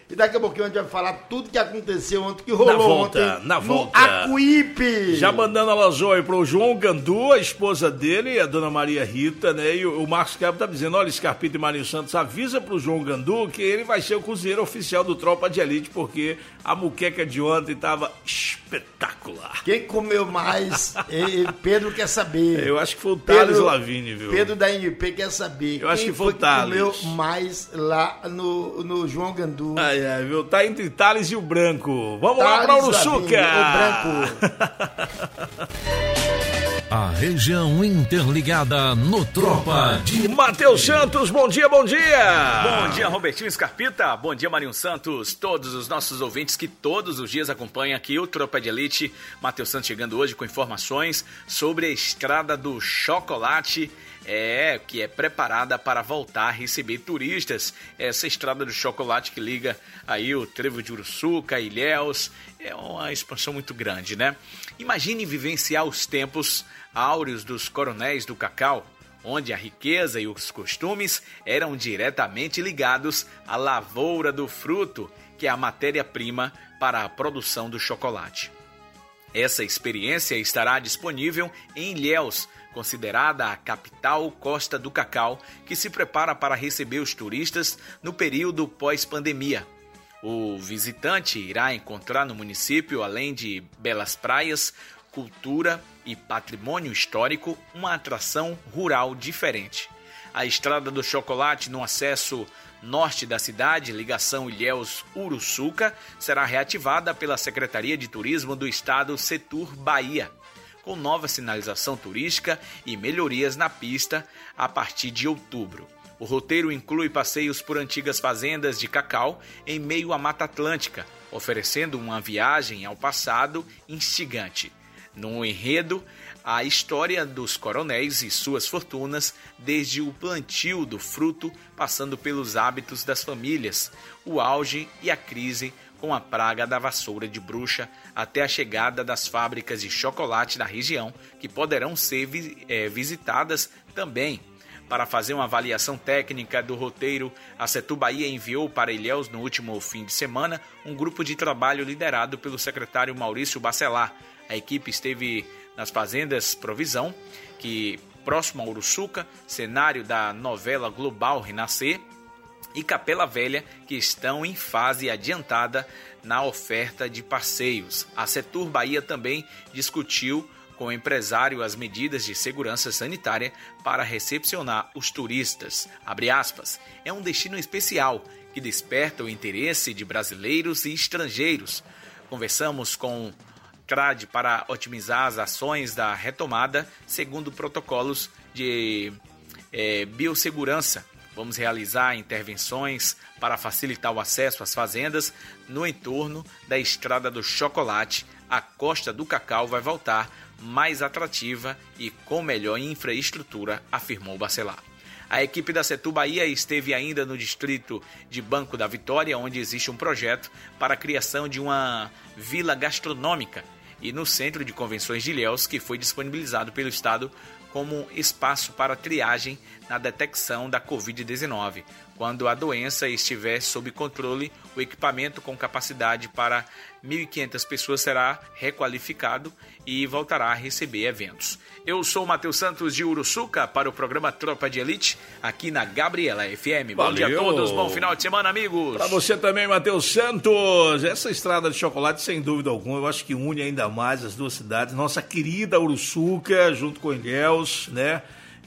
E daqui a pouquinho a gente vai falar tudo que aconteceu ontem, que rolou na volta, ontem na no volta. Acuípe. Já mandando alô aí pro João Gandu, a esposa dele, a dona Maria Rita, né? E o Marcos Cabo tá dizendo, olha, Scarpita e Marinho Santos, avisa pro João Gandu que ele vai ser o cozinheiro oficial do Tropa de Elite, porque a muqueca de ontem tava espetacular. Quem comeu mais, e, Pedro quer saber. Eu acho que foi o Thales Lavigne, viu? Pedro da N P quer saber. Eu quem acho que foi foi o Thales. Que comeu mais lá no, no João Gandu. Ai, ai, viu? Tá entre Thales e o Branco. Vamos Thales lá pra Uruçuca. Lavigne, o Branco. A região interligada no Tropa de... Matheus Santos, bom dia, bom dia! Bom dia, Robertinho Scarpita, bom dia, Marinho Santos, todos os nossos ouvintes que todos os dias acompanham aqui o Tropa de Elite. Matheus Santos chegando hoje com informações sobre a Estrada do Chocolate, é, que é preparada para voltar a receber turistas. Essa Estrada do Chocolate que liga aí o Trevo de Uruçuca, Ilhéus, é uma expansão muito grande, né? Imagine vivenciar os tempos áureos dos coronéis do cacau, onde a riqueza e os costumes eram diretamente ligados à lavoura do fruto, que é a matéria-prima para a produção do chocolate. Essa experiência estará disponível em Ilhéus, considerada a capital Costa do Cacau, que se prepara para receber os turistas no período pós-pandemia. O visitante irá encontrar no município, além de belas praias, cultura e patrimônio histórico, uma atração rural diferente. A Estrada do Chocolate, no acesso norte da cidade, ligação Ilhéus-Uruçuca, será reativada pela Secretaria de Turismo do Estado Setur Bahia, com nova sinalização turística e melhorias na pista a partir de outubro. O roteiro inclui passeios por antigas fazendas de cacau em meio à Mata Atlântica, oferecendo uma viagem ao passado instigante. No enredo, a história dos coronéis e suas fortunas, desde o plantio do fruto, passando pelos hábitos das famílias, o auge e a crise com a praga da vassoura de bruxa, até a chegada das fábricas de chocolate na região, que poderão ser é, visitadas também. Para fazer uma avaliação técnica do roteiro, a Setur Bahia enviou para Ilhéus no último fim de semana um grupo de trabalho liderado pelo secretário Maurício Bacelar. A equipe esteve nas fazendas Provisão, que próximo a Uruçuca, cenário da novela global Renascer, e Capela Velha, que estão em fase adiantada na oferta de passeios. A Setur Bahia também discutiu com o empresário as medidas de segurança sanitária para recepcionar os turistas. Abre aspas, é um destino especial que desperta o interesse de brasileiros e estrangeiros. Conversamos com C R A D para otimizar as ações da retomada segundo protocolos de é, biossegurança. Vamos realizar intervenções para facilitar o acesso às fazendas no entorno da Estrada do Chocolate. A Costa do Cacau vai voltar mais atrativa e com melhor infraestrutura, afirmou Bacelar. A equipe da Setur Bahia esteve ainda no distrito de Banco da Vitória, onde existe um projeto para a criação de uma vila gastronômica, e no Centro de Convenções de Ilhéus, que foi disponibilizado pelo Estado como espaço para triagem na detecção da covid dezenove. Quando a doença estiver sob controle, o equipamento com capacidade para mil e quinhentas pessoas será requalificado e voltará a receber eventos. Eu sou o Matheus Santos de Uruçuca para o programa Tropa de Elite, aqui na Gabriela F M. Bom dia a todos, bom final de semana, amigos. Para você também, Matheus Santos. Essa Estrada de Chocolate, sem dúvida alguma, eu acho que une ainda mais as duas cidades. Nossa querida Uruçuca, junto com Ilhéus, né?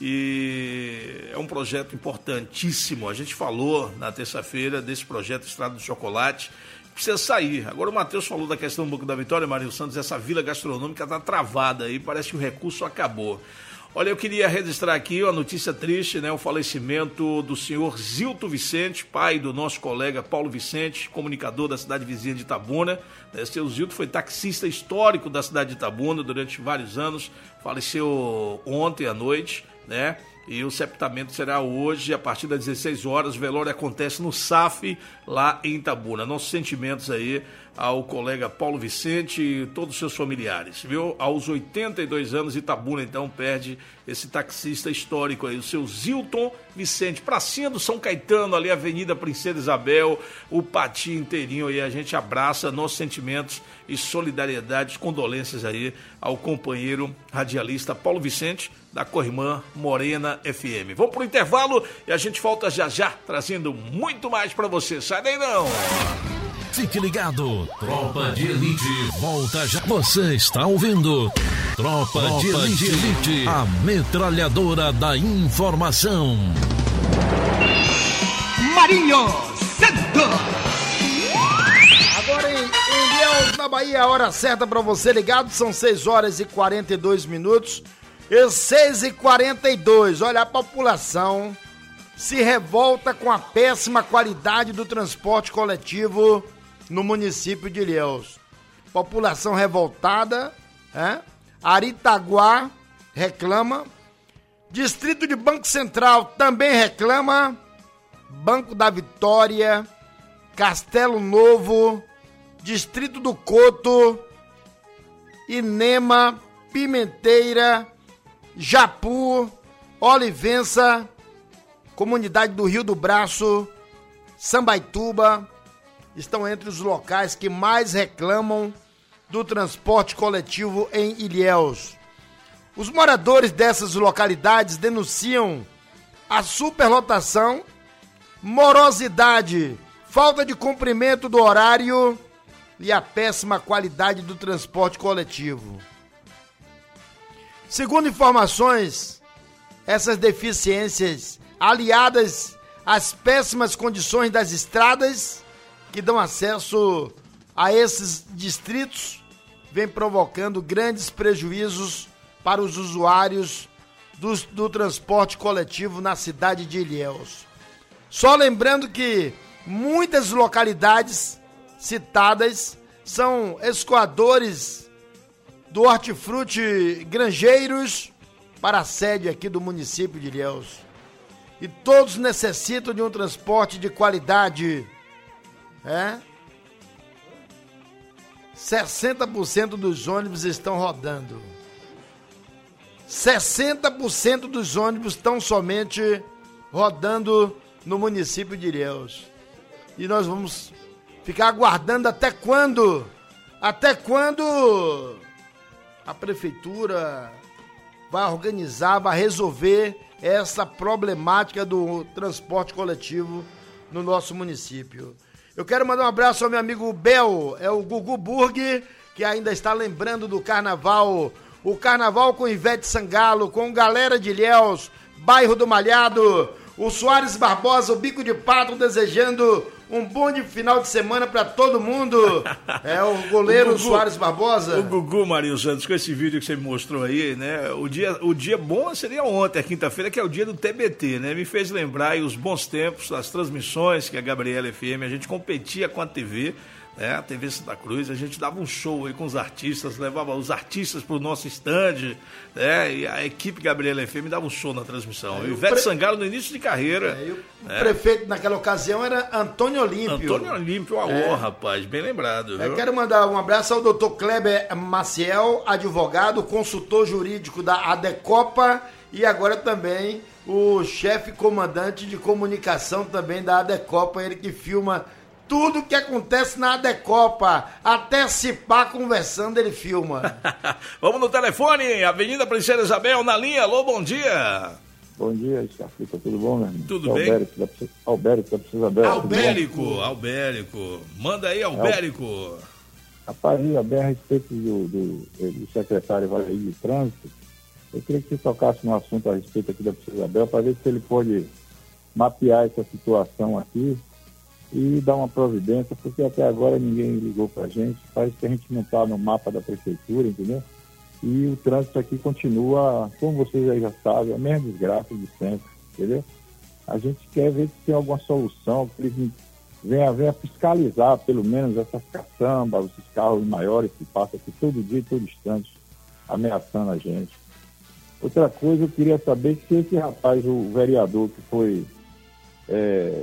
E é um projeto importantíssimo. A gente falou na terça-feira desse projeto Estrada do Chocolate. Precisa sair. Agora o Matheus falou da questão do Banco da Vitória, Marinho Santos, essa vila gastronômica está travada aí, parece que o recurso acabou. Olha, eu queria registrar aqui uma notícia triste, né? O falecimento do senhor Zilto Vicente, pai do nosso colega Paulo Vicente, comunicador da cidade vizinha de Itabuna. O seu Zilto foi taxista histórico da cidade de Itabuna durante vários anos, faleceu ontem à noite, né? e o sepultamento será hoje, a partir das dezesseis horas. O velório acontece no S A F, lá em Itabuna. Nossos sentimentos aí ao colega Paulo Vicente e todos os seus familiares, viu? Aos oitenta e dois anos, Itabuna, então, perde esse taxista histórico aí, o seu Zilton Vicente, pracinha do São Caetano, ali, Avenida Princesa Isabel, o Pati inteirinho aí. A gente abraça nossos sentimentos e solidariedade, condolências aí ao companheiro radialista Paulo Vicente, da Corrimã Morena F M. Vamos pro intervalo e a gente volta já já, trazendo muito mais para você. Sai daí não! Fique ligado, Tropa de Elite volta já. Você está ouvindo Tropa, Tropa de, Elite, de Elite, a metralhadora da informação. Marinho Santos. Agora em, em Ilhéus, na Bahia, a hora certa para você ligado, são seis horas e quarenta e dois minutos. E seis e quarenta e dois, olha, a população se revolta com a péssima qualidade do transporte coletivo no município de Ilhéus. População revoltada, é? Aritaguá reclama, Distrito de Banco Central também reclama, Banco da Vitória, Castelo Novo, Distrito do Coto, Inema, Pimenteira, Japu, Olivença, Comunidade do Rio do Braço, Sambaituba, estão entre os locais que mais reclamam do transporte coletivo em Ilhéus. Os moradores dessas localidades denunciam a superlotação, morosidade, falta de cumprimento do horário e a péssima qualidade do transporte coletivo. Segundo informações, essas deficiências, aliadas às péssimas condições das estradas que dão acesso a esses distritos, vem provocando grandes prejuízos para os usuários do, do transporte coletivo na cidade de Ilhéus. Só lembrando que muitas localidades citadas são escoadores do hortifruti Granjeiros para a sede aqui do município de Ilhéus. E todos necessitam de um transporte de qualidade. É? sessenta por cento dos ônibus estão rodando. sessenta por cento dos ônibus estão somente rodando no município de Ilhéus. E nós vamos ficar aguardando até quando? Até quando a prefeitura vai organizar, vai resolver essa problemática do transporte coletivo no nosso município. Eu quero mandar um abraço ao meu amigo Bel, é o Gugu Burg, que ainda está lembrando do carnaval. O carnaval com Ivete Sangalo, com galera de Ilhéus, bairro do Malhado, o Soares Barbosa, o Bico de Pato, desejando um bom de final de semana para todo mundo. É o goleiro o Gugu, Soares Barbosa. O Gugu, Marinho Santos, com esse vídeo que você me mostrou aí, né? O dia, o dia bom seria ontem, a quinta-feira, que é o dia do T B T, né? Me fez lembrar aí os bons tempos, as transmissões que a Gabriela F M, a gente competia com a T V, né? A T V Santa Cruz, a gente dava um show aí com os artistas, levava os artistas pro nosso stand, né? E a equipe Gabriela F M dava um show na transmissão. É, o Ivete pre... Sangalo no início de carreira. É, o né? prefeito naquela ocasião era Antônio Olímpio. Antônio Olímpio, a é. rapaz, bem lembrado. Viu? Eu quero mandar um abraço ao doutor Kleber Maciel, advogado, consultor jurídico da Adecopa e agora também o chefe comandante de comunicação também da Adecopa, ele que filma tudo que acontece na Adecopa, até se pá conversando, ele filma. Vamos no telefone, Avenida Princesa Isabel, na linha. Alô, bom dia. Bom dia, Chafita, tudo bom, meu irmão? Tudo bem? Albérico, da, Albérico da Princesa Isabel. Albérico, Albérico. Manda aí, Albérico. Rapaz, a bem a respeito do, do, do secretário Valerio de Trânsito, eu queria que você tocasse no assunto a respeito aqui da Princesa Isabel, para ver se ele pode mapear essa situação aqui e dar uma providência, porque até agora ninguém ligou pra gente, parece que a gente não está no mapa da prefeitura, entendeu? E o trânsito aqui continua, como vocês aí já sabem, a mesma desgraça de sempre, entendeu? A gente quer ver se tem alguma solução, que eles venham, venham fiscalizar pelo menos essas caçambas, esses carros maiores que passam aqui todo dia, todo instante, ameaçando a gente. Outra coisa, eu queria saber se esse rapaz, o vereador que foi é,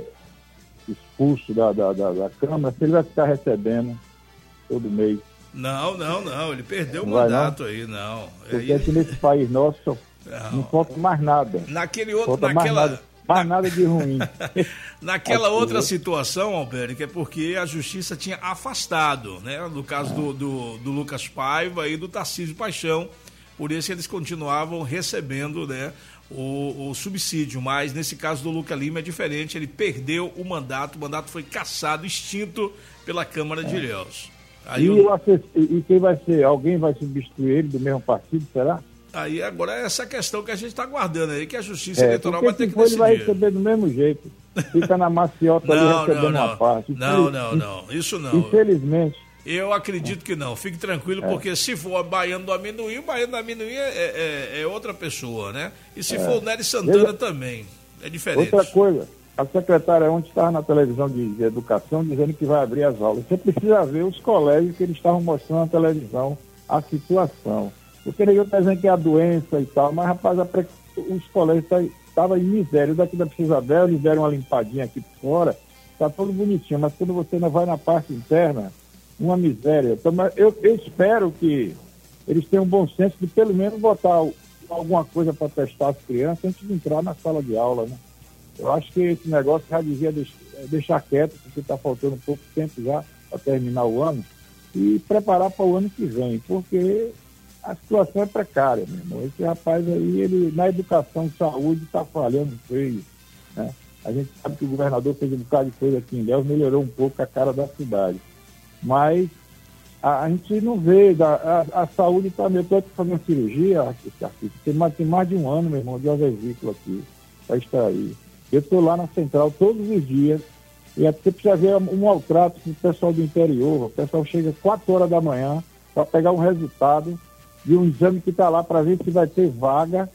expulso da, da, da, da Câmara, se ele vai ficar recebendo todo mês. Não, não, não, ele perdeu não o mandato não? aí, não. Porque aí... aqui nesse país nosso só não, não falta mais nada. Naquele outro, falta naquela... mais nada, mais nada de ruim. Naquela outra situação, Albérico, é porque a justiça tinha afastado, né? No caso do, do, do Lucas Paiva e do Tarcísio Paixão, por isso eles continuavam recebendo, né, o, o subsídio, mas nesse caso do Lucas Lima é diferente, ele perdeu o mandato, o mandato foi cassado, extinto pela Câmara de Ilhéus. Aí e, eu... o assess... e quem vai ser? Alguém vai substituir ele do mesmo partido, será? Aí agora é essa questão que a gente está aguardando aí, que a Justiça é, Eleitoral vai ter que decidir. Ele vai receber do mesmo jeito, fica na maciota ali recebendo não, não. uma parte. Não, não, não, isso não. Infelizmente. Eu acredito que não, fique tranquilo, é. porque se for baiano do amendoim, o baiano do amendoim é, é, é outra pessoa, né? E se é. for o Nery Santana Veja... também, é diferente. Outra coisa, a secretária ontem estava na televisão de, de educação dizendo que vai abrir as aulas. Você precisa ver os colégios que eles estavam mostrando na televisão, a situação. Porque eu estou dizendo que é a doença e tal, mas, rapaz, a pre... os colégios estavam em miséria. Daqui da Princesa Isabel, eles deram uma limpadinha aqui por fora, está tudo bonitinho, mas quando você não vai na parte interna, uma miséria. Então, eu, eu espero que eles tenham bom senso de pelo menos botar alguma coisa para testar as crianças antes de entrar na sala de aula, né? Eu acho que esse negócio já devia deixar quieto, porque está faltando pouco tempo já para terminar o ano, e preparar para o ano que vem, porque a situação é precária, meu irmão. Esse rapaz aí, ele, na educação e saúde, está falhando feio, né? A gente sabe que o governador fez um bocado de coisa aqui em Ilhéus, melhorou um pouco a cara da cidade. Mas a, a gente não vê, a, a, a saúde está meio... Eu estou fazendo cirurgia, aqui, tem, mais, tem mais de um ano, meu irmão, de uma vesícula aqui, para extrair. Eu estou lá na central todos os dias, e é porque precisa ver um maltrato com o pessoal do interior. O pessoal chega às quatro horas da manhã para pegar um resultado de um exame que está lá para ver se vai ter vaga,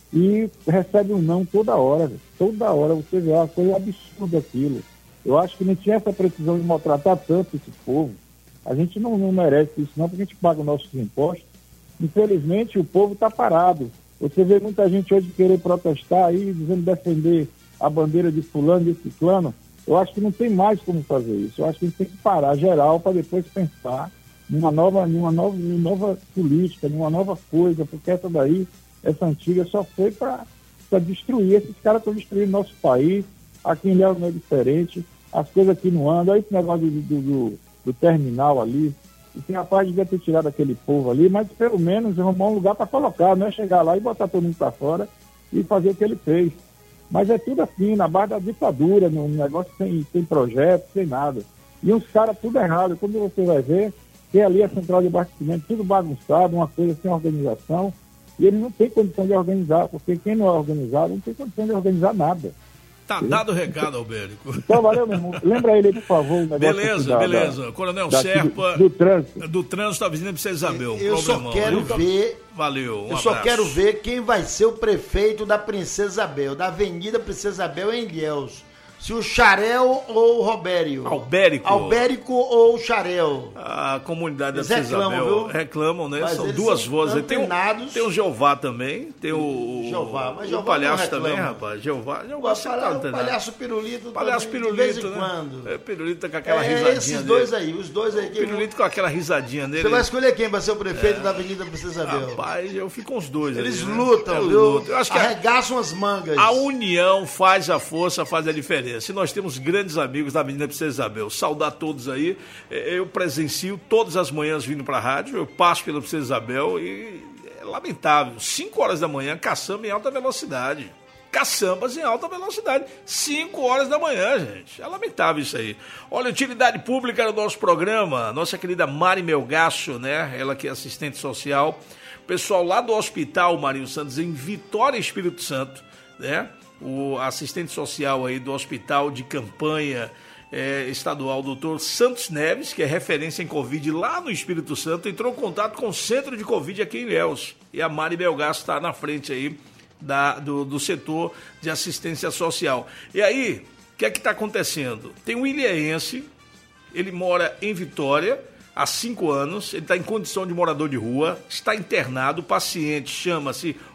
e recebe um não toda hora, véio. Toda hora. Você vê, é uma coisa absurda aquilo. Eu acho que não tinha essa precisão de maltratar tanto esse povo. A gente não, não merece isso não, porque a gente paga os nossos impostos. Infelizmente, o povo está parado. Você vê muita gente hoje querer protestar aí, dizendo defender a bandeira de fulano, de ciclano. Eu acho que não tem mais como fazer isso. Eu acho que a gente tem que parar geral para depois pensar numa nova, numa nova, numa nova política, numa nova coisa, porque essa daí, essa antiga, só foi para destruir. Esses caras estão destruindo nosso país. Aqui em Ilhéus não é diferente, as coisas aqui não andam. Aí esse negócio do, do, do, do terminal ali, e tem a parte devia ter tirado aquele povo ali, mas pelo menos arrumar um lugar para colocar, não é chegar lá e botar todo mundo para fora e fazer o que ele fez. Mas é tudo assim, na base da ditadura, no negócio sem, sem projeto, sem nada. E uns caras tudo errado. Quando você vai ver, tem ali a central de abastecimento, tudo bagunçado, uma coisa sem organização, e eles não têm condição de organizar, porque quem não é organizado não tem condição de organizar nada. Tá dado o recado, Albérico. Então, valeu, meu irmão. Lembra ele aí, por favor. Beleza, da, beleza. Da, Coronel da, Serpa. Do, do trânsito. Do trânsito da Avenida Princesa Isabel. Eu Problemão. só quero ver. Valeu. Um eu abraço. só quero ver quem vai ser o prefeito da Princesa Isabel, da Avenida Princesa Isabel em Ilhéus. Se o Xarel ou o Robério. Albérico. Albérico ou o Xarel. A comunidade da Princesa Isabel viu? reclamam, né? Mas são duas são vozes. Tem, um, antenados. tem o Jeová também. Tem o. Jeová, mas o Jeová palhaço não também, reclama. rapaz. Jeová. Jeová O, sempre palha, tá o palhaço pirulito. Palhaço também, pirulito, de vez em né? quando. É, pirulito com aquela é, risadinha esses dele. dois aí, os dois aí. Que pirulito com aquela risadinha dele. Você vai escolher quem vai ser o prefeito é. da Avenida Princesa Isabel? Rapaz, eu fico com os dois. Eles ali, lutam, né? viu? Eu luto. Eu acho que arregaçam as mangas. A união faz a força, faz a diferença. E nós temos grandes amigos da Avenida Princesa Isabel. Saudar todos aí. Eu presencio todas as manhãs vindo para a rádio. Eu passo pela Princesa Isabel e é lamentável. cinco horas da manhã, caçamba em alta velocidade. Caçambas em alta velocidade. cinco horas da manhã, gente. É lamentável isso aí. Olha, utilidade pública no nosso programa. Nossa querida Mari Melgaço, né? Ela que é assistente social. Pessoal lá do Hospital Marinho Santos, em Vitória, Espírito Santo, né? O assistente social aí do Hospital de Campanha é, Estadual, doutor Santos Neves, que é referência em Covid lá no Espírito Santo, entrou em contato com o Centro de Covid aqui em Ilhéus. E a Mari Belgaço está na frente aí da, do, do setor de assistência social. E aí, o que é que está acontecendo? Tem um ilhéense, ele mora em Vitória há cinco anos, ele está em condição de morador de rua, está internado, o paciente chama-se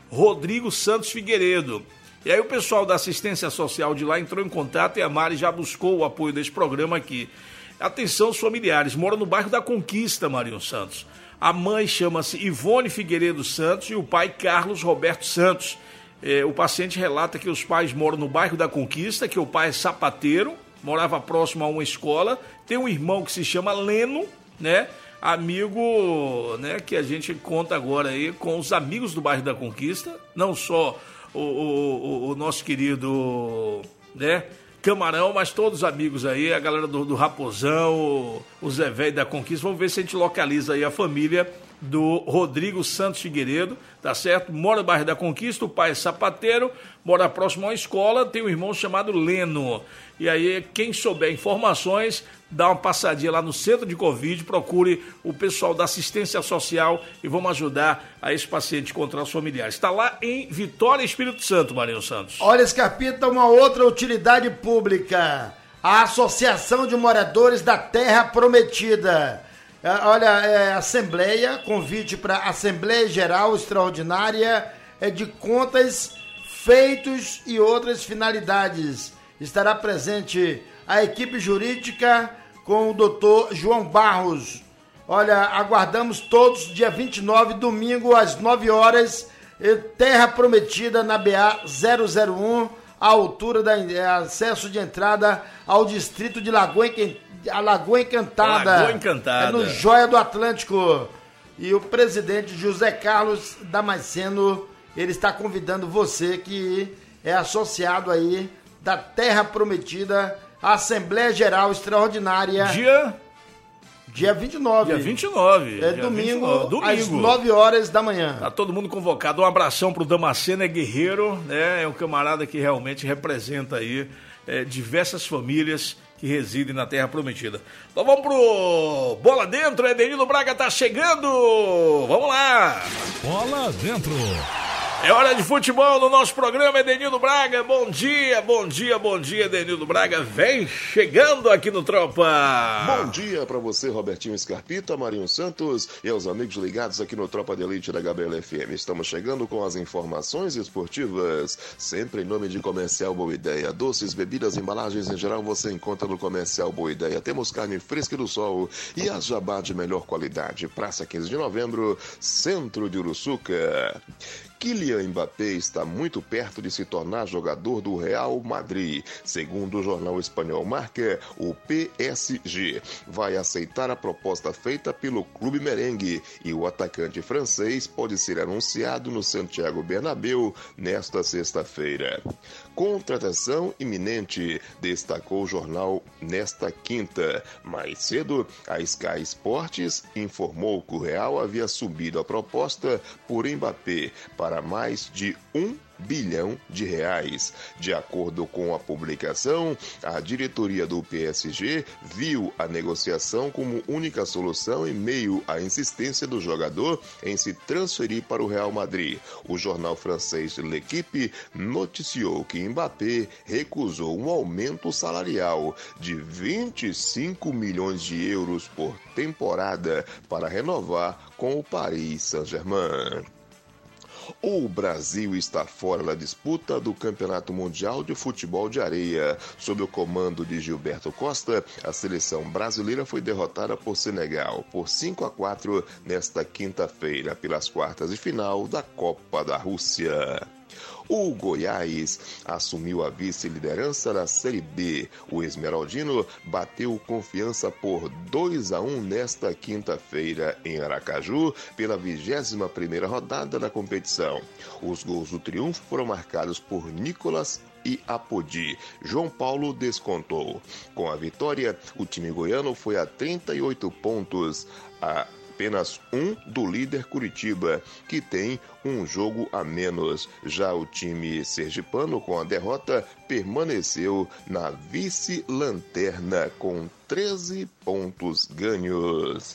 Rodrigo Santos Figueiredo. E aí o pessoal da assistência social de lá entrou em contato e a Mari já buscou o apoio desse programa aqui. Atenção os familiares, mora no bairro da Conquista, Marinho Santos. A mãe chama-se Ivone Figueiredo Santos e o pai Carlos Roberto Santos. É, o paciente relata que os pais moram no bairro da Conquista, que o pai é sapateiro, morava próximo a uma escola, tem um irmão que se chama Leno, né? Amigo, né, que a gente conta agora aí com os amigos do bairro da Conquista, não só o, o, o nosso querido, né, Camarão, mas todos os amigos aí, a galera do, do Raposão, o, o Zé Velho da Conquista. Vamos ver se a gente localiza aí a família do Rodrigo Santos Figueiredo, tá certo? Mora no bairro da Conquista, o pai é sapateiro, mora próximo a uma escola, tem um irmão chamado Leno. E aí, quem souber informações, dá uma passadinha lá no centro de Covid, procure o pessoal da assistência social e vamos ajudar a esse paciente encontrar os familiares. Está lá em Vitória, Espírito Santo, Marinho Santos. Olha, Scarpita, uma outra utilidade pública. A Associação de Moradores da Terra Prometida. Olha, é, Assembleia, convite para Assembleia Geral Extraordinária é de Contas, Feitos e outras finalidades. Estará presente a equipe jurídica com o doutor João Barros. Olha, aguardamos todos dia vinte e nove, domingo, às nove horas, Terra Prometida na B A zero zero um, à altura da acesso de entrada ao distrito de Lagoa Encantada. A Lagoa Encantada. Lagoa Encantada. É no Joia do Atlântico. E o presidente José Carlos Damasceno, ele está convidando você que é associado aí da Terra Prometida, a Assembleia Geral Extraordinária. Dia? Dia vinte e nove. Dia vinte e nove. É dia domingo, vinte e nove. Domingo, às nove horas da manhã. Tá todo mundo convocado. Um abração pro Damasceno, é guerreiro, né? É um camarada que realmente representa aí é, diversas famílias que residem na Terra Prometida. Então vamos pro Bola Dentro, Edenildo Braga tá chegando, vamos lá! Bola Dentro. É hora de futebol no nosso programa, Edenildo Braga, bom dia, bom dia, bom dia, Edenildo Braga, vem chegando aqui no Tropa. Bom dia pra você, Robertinho Scarpita, Marinho Santos e aos amigos ligados aqui no Tropa de Elite da Gabriela F M. Estamos chegando com as informações esportivas, sempre em nome de Comercial Boa Ideia. Doces, bebidas, embalagens em geral você encontra no Comercial Boa Ideia. Temos carne fresca do sol e a jabá de melhor qualidade. Praça quinze de novembro, centro de Uruçuca. Kylian Mbappé está muito perto de se tornar jogador do Real Madrid. Segundo o jornal espanhol Marca, o P S G vai aceitar a proposta feita pelo clube merengue e o atacante francês pode ser anunciado no Santiago Bernabéu nesta sexta-feira. Contratação iminente, destacou o jornal nesta quinta. Mais cedo, a Sky Sports informou que o Real havia subido a proposta por Mbappé para mais de um bilhão de reais. De acordo com a publicação, a diretoria do P S G viu a negociação como única solução em meio à insistência do jogador em se transferir para o Real Madrid. O jornal francês L'Équipe noticiou que Mbappé recusou um aumento salarial de vinte e cinco milhões de euros por temporada para renovar com o Paris Saint-Germain. O Brasil está fora da disputa do Campeonato Mundial de Futebol de Areia. Sob o comando de Gilberto Costa, a seleção brasileira foi derrotada por Senegal por cinco a quatro nesta quinta-feira pelas quartas de final da Copa da Rússia. O Goiás assumiu a vice-liderança da Série B. O Esmeraldino bateu Confiança por dois a um nesta quinta-feira em Aracaju, pela vigésima primeira rodada da competição. Os gols do triunfo foram marcados por Nicolas e Apodi. João Paulo descontou. Com a vitória, o time goiano foi a trinta e oito pontos, a apenas um do líder Curitiba, que tem um jogo a menos. Já o time sergipano, com a derrota, permaneceu na vice-lanterna com treze pontos ganhos.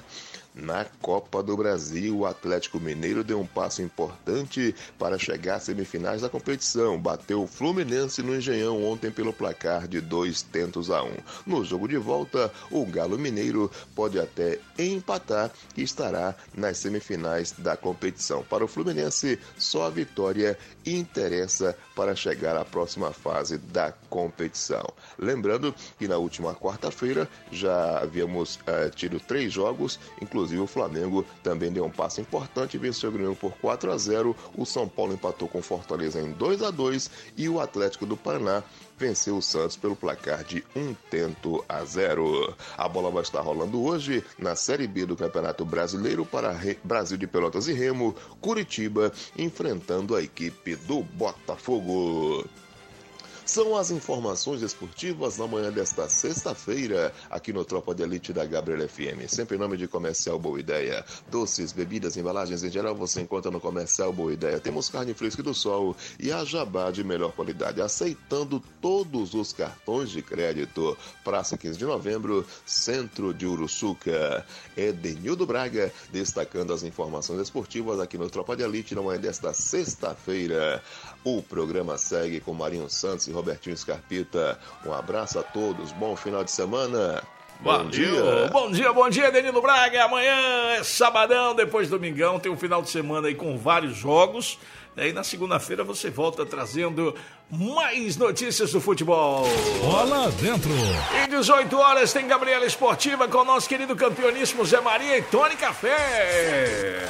Na Copa do Brasil, o Atlético Mineiro deu um passo importante para chegar às semifinais da competição. Bateu o Fluminense no Engenhão ontem pelo placar de dois tentos a um. No jogo de volta, o Galo Mineiro pode até empatar e estará nas semifinais da competição. Para o Fluminense, só a vitória interessa para chegar à próxima fase da competição. Lembrando que na última quarta-feira já havíamos uh, tido três jogos, inclusive o Flamengo também deu um passo importante e venceu o Grêmio por quatro a zero, o São Paulo empatou com Fortaleza em dois a dois e o Atlético do Paraná venceu o Santos pelo placar de um tento a zero. A bola vai estar rolando hoje na Série B do Campeonato Brasileiro para Re... Brasil de Pelotas e Remo, Curitiba enfrentando a equipe do Botafogo. São as informações esportivas na manhã desta sexta-feira, aqui no Tropa de Elite da Gabriel F M. Sempre em nome de Comercial Boa Ideia. Doces, bebidas, embalagens em geral você encontra no Comercial Boa Ideia. Temos carne fresca do sol e a jabá de melhor qualidade, aceitando todos os cartões de crédito. Praça quinze de novembro, Centro de Uruçuca. Edenildo Braga, destacando as informações esportivas aqui no Tropa de Elite na manhã desta sexta-feira. O programa segue com Marinho Santos e Robertinho Scarpita. Um abraço a todos, bom final de semana. Bom Valeu. dia. Bom dia, bom dia, Danilo Braga. Amanhã é sabadão, depois domingão, tem um final de semana aí com vários jogos. Aí na segunda-feira você volta trazendo mais notícias do futebol. Bola dentro. E dezoito horas tem Gabriela Esportiva com o nosso querido campeoníssimo Zé Maria e Tony Café.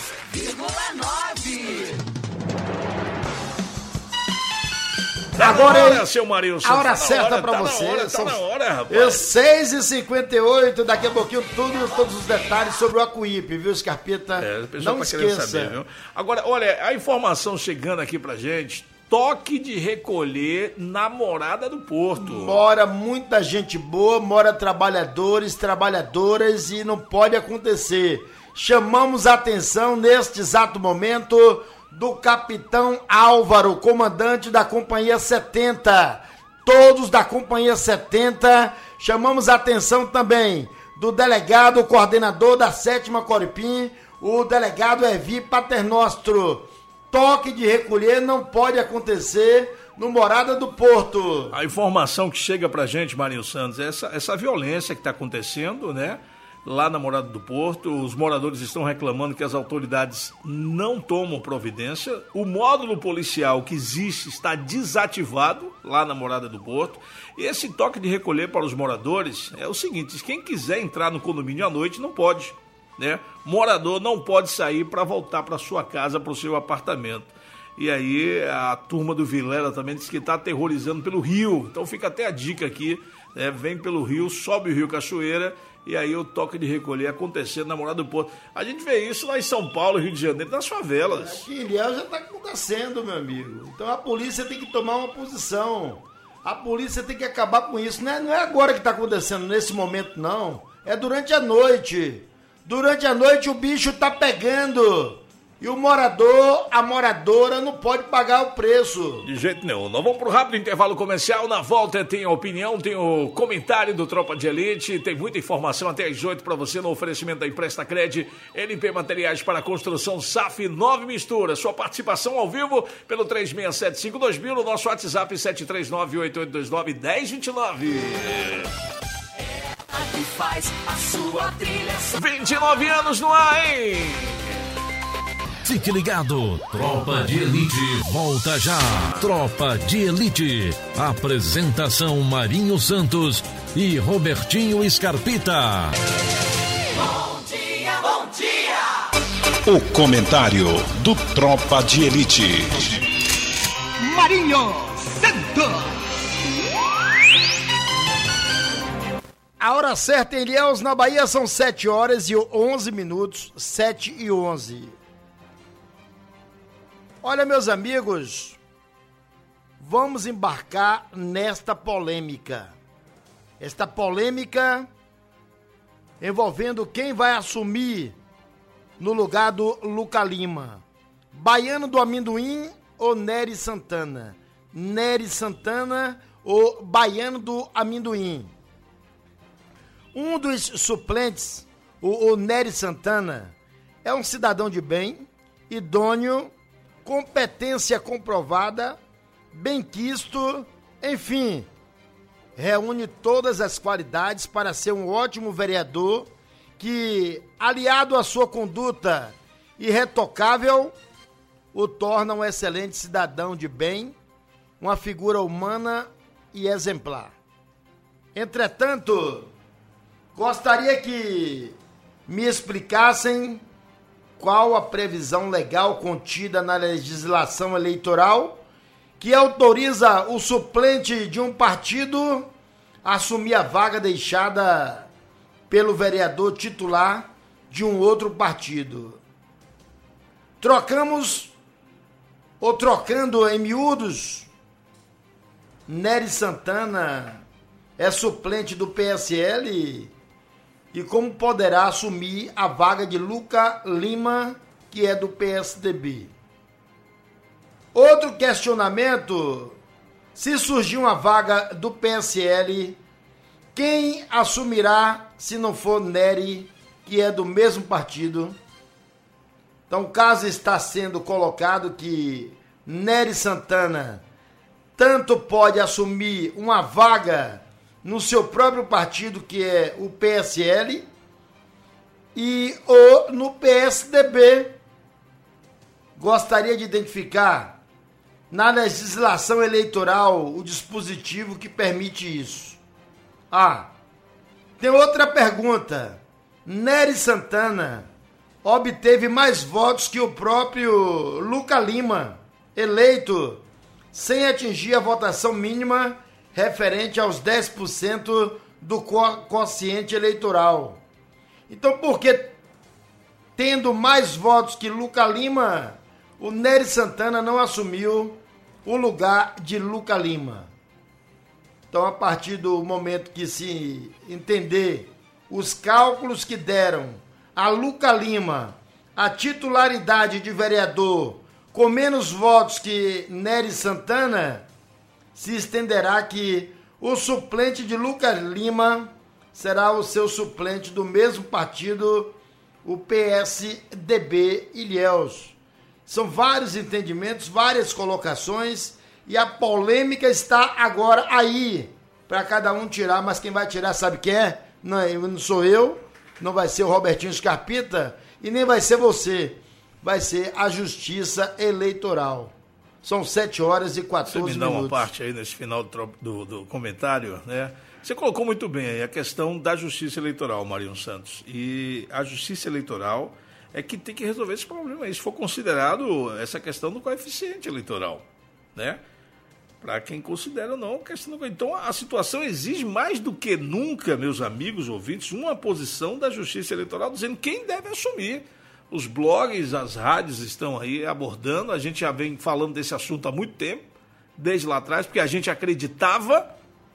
Agora, na hora, seu Marilson, a hora tá certa hora, pra tá você. Na hora, São tá na hora, rapaz. é seis e cinquenta e oito, daqui a pouquinho tudo, todos os detalhes sobre o Acuípe, viu, Scarpita? É, o pessoal não tá querendo esqueça. saber, viu? Agora, olha, a informação chegando aqui pra gente, toque de recolher na Morada do Porto. Mora muita gente boa, mora trabalhadores, trabalhadoras e não pode acontecer. Chamamos a atenção neste exato momento do capitão Álvaro, comandante da Companhia setenta. Todos da Companhia setenta, chamamos a atenção também do delegado coordenador da sétima Coripim, o delegado Evi Paternostro. Toque de recolher não pode acontecer no Morada do Porto. A informação que chega pra gente, Marinho Santos, é essa, essa violência que tá acontecendo, né? Lá na Morada do Porto, os moradores estão reclamando que as autoridades não tomam providência. O módulo policial que existe está desativado lá na Morada do Porto. E esse toque de recolher para os moradores é o seguinte: quem quiser entrar no condomínio à noite não pode, né? Morador não pode sair para voltar para sua casa, para o seu apartamento. E aí a turma do Vilela também diz que está aterrorizando pelo rio. Então fica até a dica aqui, né? Vem pelo rio, sobe o Rio Cachoeira. E aí o toque de recolher acontecendo na Morada do Porto. A gente vê isso lá em São Paulo, Rio de Janeiro, nas favelas. Aqui em Ilhéus já está acontecendo, meu amigo. Então a polícia tem que tomar uma posição. A polícia tem que acabar com isso. Não é, não é agora que está acontecendo, nesse momento, não. É durante a noite. Durante a noite o bicho está pegando. E o morador, a moradora não pode pagar o preço. De jeito nenhum. Nós vamos para o rápido intervalo comercial. Na volta tem a opinião, tem o comentário do Tropa de Elite. Tem muita informação até às oito para você no oferecimento da Empresta Cred. L P Materiais para Construção S A F nove Mistura. Sua participação ao vivo pelo três seis sete cinco dois mil. No nosso WhatsApp sete três nove oito oito dois nove um zero dois nove. Faz a sua trilha. vinte e nove anos no ar, hein? Fique ligado, Tropa de Elite volta já. Tropa de Elite, apresentação Marinho Santos e Robertinho Scarpita. Bom dia, bom dia. O comentário do Tropa de Elite. Marinho Santos. A hora certa em Ilhéus, na Bahia, são sete horas e onze minutos, sete e onze. Olha, meus amigos, vamos embarcar nesta polêmica. Esta polêmica envolvendo quem vai assumir no lugar do Luca Lima. Baiano do Amendoim ou Nery Santana? Nery Santana ou Baiano do Amendoim? Um dos suplentes, O, o Nery Santana é um cidadão de bem, idôneo, competência comprovada, benquisto, enfim, reúne todas as qualidades para ser um ótimo vereador que, aliado à sua conduta irretocável, o torna um excelente cidadão de bem, uma figura humana e exemplar. Entretanto, gostaria que me explicassem qual a previsão legal contida na legislação eleitoral que autoriza o suplente de um partido a assumir a vaga deixada pelo vereador titular de um outro partido. Trocamos, ou trocando em miúdos, Nery Santana é suplente do P S L e como poderá assumir a vaga de Luca Lima, que é do P S D B. Outro questionamento: se surgir uma vaga do P S L, quem assumirá se não for Nery, que é do mesmo partido? Então, o caso está sendo colocado que Nery Santana tanto pode assumir uma vaga no seu próprio partido, que é o P S L, e ou no P S D B. Gostaria de identificar na legislação eleitoral o dispositivo que permite isso. Ah, tem outra pergunta. Nery Santana obteve mais votos que o próprio Luca Lima, eleito sem atingir a votação mínima referente aos dez por cento do quociente eleitoral. Então, por que, tendo mais votos que Luca Lima, o Nery Santana não assumiu o lugar de Luca Lima? Então, a partir do momento que se entender os cálculos que deram a Luca Lima a titularidade de vereador com menos votos que Nery Santana, se estenderá que o suplente de Luca Lima será o seu suplente do mesmo partido, o P S D B Ilhéus. São vários entendimentos, várias colocações, e a polêmica está agora aí, para cada um tirar, mas quem vai tirar sabe quem é? Não, não sou eu, não vai ser o Robertinho Scarpita, e nem vai ser você, vai ser a Justiça Eleitoral. São sete horas e quatorze minutos. Você me dá uma parte aí nesse final do, do, do comentário, né? Você colocou muito bem aí a questão da Justiça Eleitoral, Marinho Santos. E a Justiça Eleitoral é que tem que resolver esse problema aí, se for considerado essa questão do coeficiente eleitoral, né? Para quem considera ou não a questão do... Então, a situação exige mais do que nunca, meus amigos ouvintes, uma posição da Justiça Eleitoral dizendo quem deve assumir. Os blogs, as rádios estão aí abordando, a gente já vem falando desse assunto há muito tempo, desde lá atrás, porque a gente acreditava,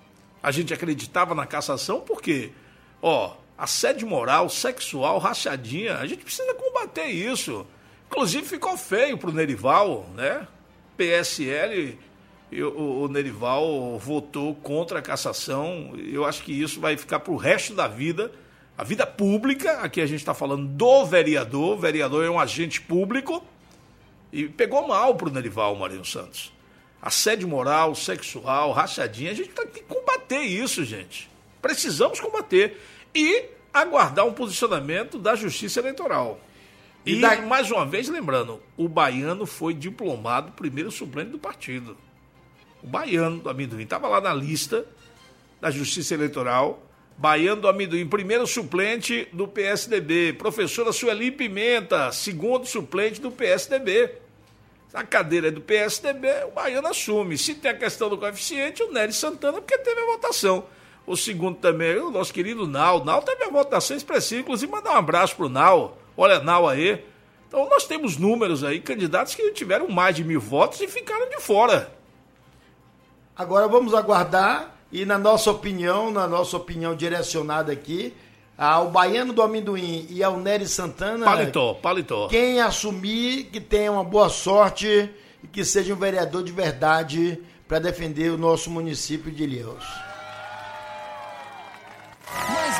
a gente acreditava na cassação, porque, ó, assédio moral, sexual, rachadinha, a gente precisa combater isso. Inclusive ficou feio pro Nerival, né? P S L, e o, o Nerival votou contra a cassação. Eu acho que isso vai ficar pro resto da vida. A vida pública, aqui a gente está falando do vereador, o vereador é um agente público, e pegou mal pro Nerival, Marinho Santos. Assédio moral, sexual, rachadinha, a gente tem que combater isso, gente. Precisamos combater. E aguardar um posicionamento da Justiça Eleitoral. E, e da... mais uma vez, lembrando, o Baiano foi diplomado primeiro suplente do partido. O Baiano do Amendoim estava lá na lista da Justiça Eleitoral. Baiano do Amendoim, primeiro suplente do P S D B. Professora Sueli Pimenta, segundo suplente do P S D B. A cadeira é do P S D B, o Baiano assume. Se tem a questão do coeficiente, o Nery Santana, porque teve a votação. O segundo também, o nosso querido Nau. Nau teve a votação expressiva, inclusive mandar um abraço pro Nau. Olha, Nau aí. Então nós temos números aí, candidatos que tiveram mais de mil votos e ficaram de fora. Agora vamos aguardar e na nossa opinião, na nossa opinião direcionada aqui, ao Baiano do Amendoim e ao Nery Santana, paletó, paletó. Quem assumir, que tenha uma boa sorte e que seja um vereador de verdade para defender o nosso município de Ilhéus. Mais música,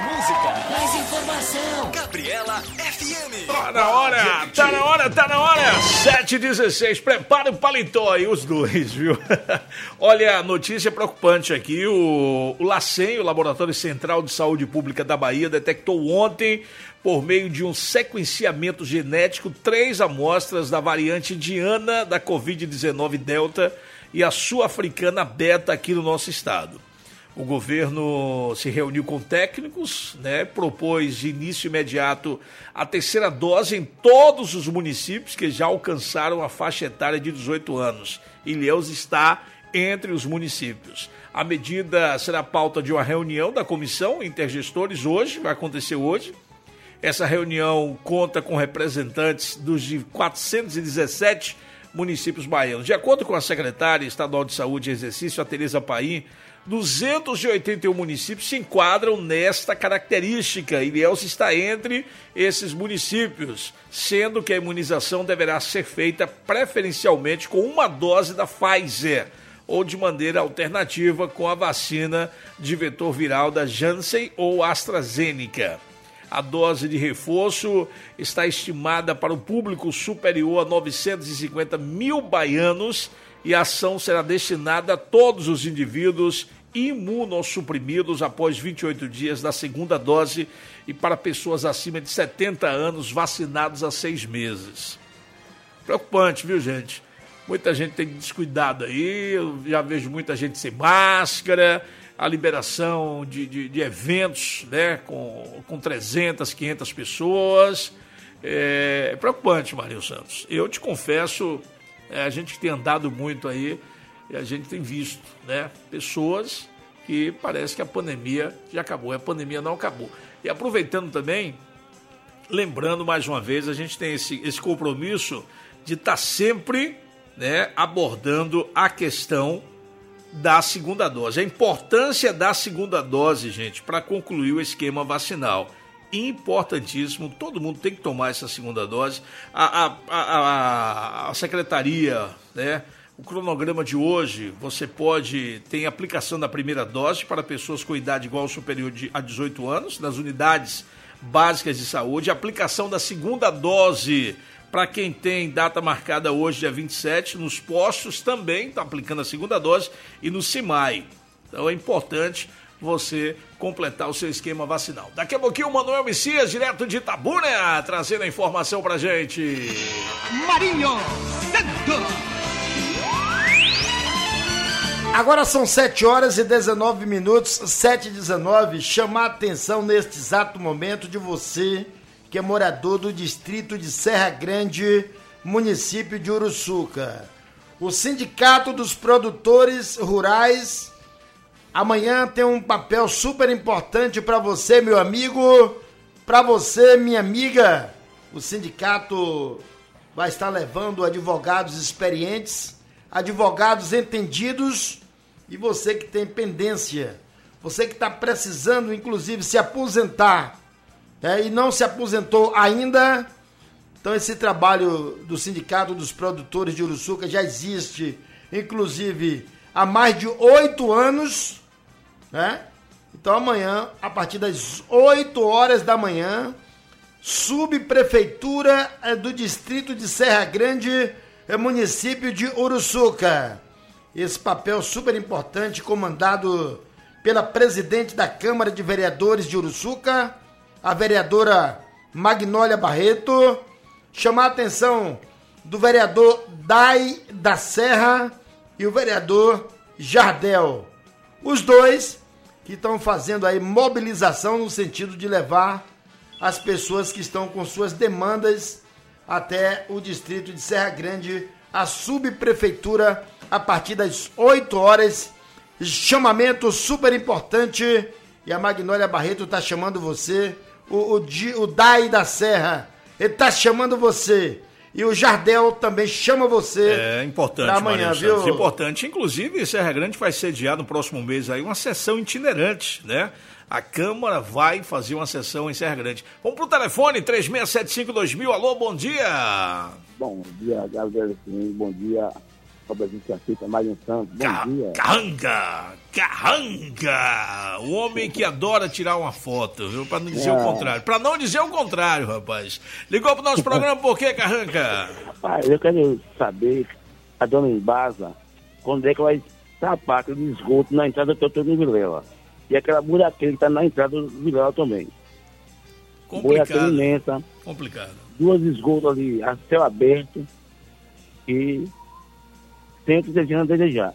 Mais informação. Gabriela F M. Tá na hora, tá na hora, tá na hora. sete e dezesseis, prepara o paletó aí, os dois, viu? Olha, notícia preocupante aqui. O, o LACEN, o Laboratório Central de Saúde Pública da Bahia, detectou ontem, por meio de um sequenciamento genético, três amostras da variante indiana da covid dezenove Delta e a sul-africana Beta aqui no nosso estado. O governo se reuniu com técnicos, né, propôs de início imediato a terceira dose em todos os municípios que já alcançaram a faixa etária de dezoito anos. Ilhéus está entre os municípios. A medida será pauta de uma reunião da comissão intergestores hoje, vai acontecer hoje. Essa reunião conta com representantes dos de quatrocentos e dezessete municípios baianos. De acordo com a secretária estadual de saúde e exercício, a Tereza Paim, duzentos e oitenta e um municípios se enquadram nesta característica. Ilhéus está entre esses municípios, sendo que a imunização deverá ser feita preferencialmente com uma dose da Pfizer ou de maneira alternativa com a vacina de vetor viral da Janssen ou AstraZeneca. A dose de reforço está estimada para o público superior a novecentos e cinquenta mil baianos e a ação será destinada a todos os indivíduos imunossuprimidos após vinte e oito dias da segunda dose e para pessoas acima de setenta anos vacinados há seis meses. Preocupante, viu, gente? Muita gente tem descuidado aí, eu já vejo muita gente sem máscara, a liberação de, de, de eventos, né, com, com trezentas, quinhentas pessoas. É preocupante, Marinho Santos. Eu te confesso, é, a gente tem andado muito aí e a gente tem visto, né, pessoas que parece que a pandemia já acabou. A pandemia não acabou. E aproveitando também, lembrando mais uma vez, a gente tem esse, esse compromisso de estar sempre, né, abordando a questão da segunda dose. A importância da segunda dose, gente, para concluir o esquema vacinal. Importantíssimo, todo mundo tem que tomar essa segunda dose. A, a, a, a secretaria, né, o cronograma de hoje, você pode, tem aplicação da primeira dose para pessoas com idade igual ou superior de, a dezoito anos, nas unidades básicas de saúde. Aplicação da segunda dose para quem tem data marcada hoje, dia vinte e sete, nos postos também está aplicando a segunda dose e no CIMAI. Então é importante você completar o seu esquema vacinal. Daqui a pouquinho o Manuel Messias, direto de Itabuna, trazendo a informação pra gente. Marinho Santos. Agora são sete horas e dezenove minutos, sete e dezenove. Chamar a atenção neste exato momento de você que é morador do distrito de Serra Grande, município de Uruçuca. O Sindicato dos Produtores Rurais amanhã tem um papel super importante para você, meu amigo, para você, minha amiga. O sindicato vai estar levando advogados experientes, advogados entendidos e você que tem pendência, você que está precisando, inclusive, se aposentar, é, e não se aposentou ainda. Então esse trabalho do Sindicato dos Produtores de Uruçuca já existe, inclusive, há mais de oito anos, né? Então amanhã, a partir das oito horas da manhã, Subprefeitura do Distrito de Serra Grande, município de Uruçuca. Esse papel super importante, comandado pela presidente da Câmara de Vereadores de Uruçuca, a vereadora Magnólia Barreto. Chamar a atenção do vereador Dai da Serra e o vereador Jardel. Os dois que estão fazendo aí mobilização no sentido de levar as pessoas que estão com suas demandas até o distrito de Serra Grande, a subprefeitura, a partir das oito horas. Chamamento super importante. E a Magnólia Barreto está chamando você. O, o, o Dai da Serra, ele está chamando você. E o Jardel também chama você. É importante, amanhã, viu? Santos, importante. Inclusive, Serra Grande vai sediar no próximo mês aí uma sessão itinerante, né? A Câmara vai fazer uma sessão em Serra Grande. Vamos pro telefone, três seis sete cinco dois mil. Alô, bom dia. Bom dia, Gabriel. Bom dia Robertinho Escarpita, Marinho Santos, bom Ca- dia. Carranga! Carranga! O homem que adora tirar uma foto, viu? Pra não dizer É. o contrário. Pra não dizer o contrário, rapaz. Ligou pro nosso programa por quê, Carranga? Rapaz, eu quero saber, a dona Embasa, quando é que vai tapar aquele esgoto na entrada do doutor Vilela. E aquela buraqueira que está na entrada do Vilela também. Buraqueira Complicado. imensa, Complicado. duas esgotos ali a céu aberto e sempre deixando a desejar.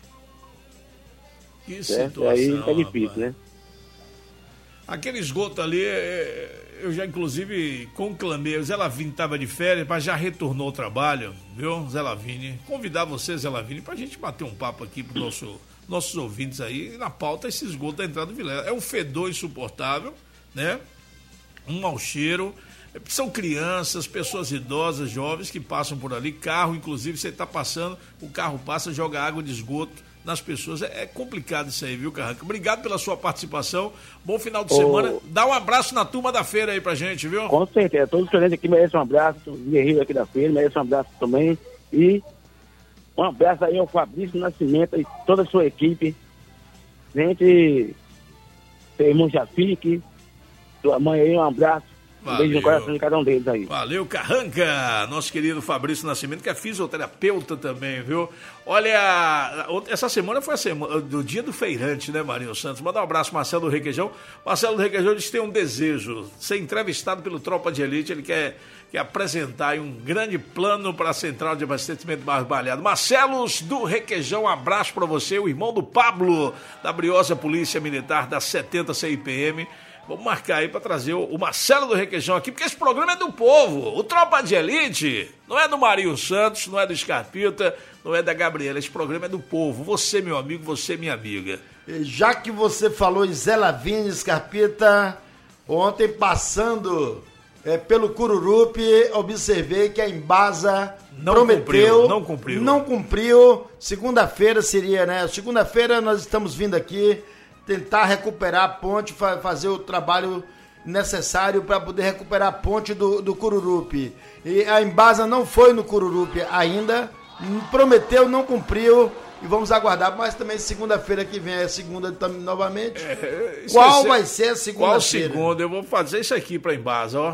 Que Certo? situação, Aí tá difícil, rapaz. né? Aquele esgoto ali, é, eu já inclusive conclamei, o Zé Lavini estava de férias, mas já retornou ao trabalho, viu, Zé Lavini? Convidar você, Zé Lavini, pra gente bater um papo aqui pro nosso, nossos ouvintes aí, na pauta esse esgoto da entrada do Vilela. É um fedor insuportável, né? Um mau cheiro. São crianças, pessoas idosas, jovens que passam por ali, carro, inclusive, você está passando, o carro passa, joga água de esgoto nas pessoas. É, é complicado isso aí, viu, Carranca? Obrigado pela sua participação. Bom final de Ô. semana. Dá um abraço na turma da feira aí pra gente, viu? Com certeza, todos os clientes aqui merecem um abraço, os guerreiros aqui da feira merecem um abraço também. E um abraço aí ao Fabrício Nascimento e toda a sua equipe. Gente, seu irmão Jafique, sua mãe aí, um abraço. Um Valeu. beijo no coração de cada um deles aí. Valeu, Carranca, nosso querido Fabrício Nascimento, que é fisioterapeuta também, viu? Olha, essa semana foi a semana do dia do feirante, né, Marinho Santos? Manda um abraço, Marcelo do Requeijão. Marcelo do Requeijão diz que tem um desejo, ser entrevistado pelo Tropa de Elite, ele quer, quer apresentar aí um grande plano para a Central de Abastecimento Barbalhado. Marcelo do Requeijão, um abraço para você, o irmão do Pablo, da Briosa Polícia Militar da setenta C I P M. Vamos marcar aí para trazer o Marcelo do Requeijão aqui, porque esse programa é do povo. O Tropa de Elite não é do Marinho Santos, não é do Escarpita, não é da Gabriela. Esse programa é do povo. Você, meu amigo, você, minha amiga. Já que você falou em Zé Lavini, Escarpita, ontem passando é, pelo Cururupi, observei que a Embasa Não prometeu... cumpriu, não cumpriu. Não cumpriu. Segunda-feira seria, né? Segunda-feira nós estamos vindo aqui tentar recuperar a ponte, fa- fazer o trabalho necessário para poder recuperar a ponte do, do Cururupi. E a Embasa não foi no Cururupi ainda, prometeu, não cumpriu, e vamos aguardar, mas também segunda-feira que vem, é segunda tam- novamente. É, Qual esqueci- vai ser a Qual segunda-feira? segunda? Eu vou fazer isso aqui pra Embasa, ó.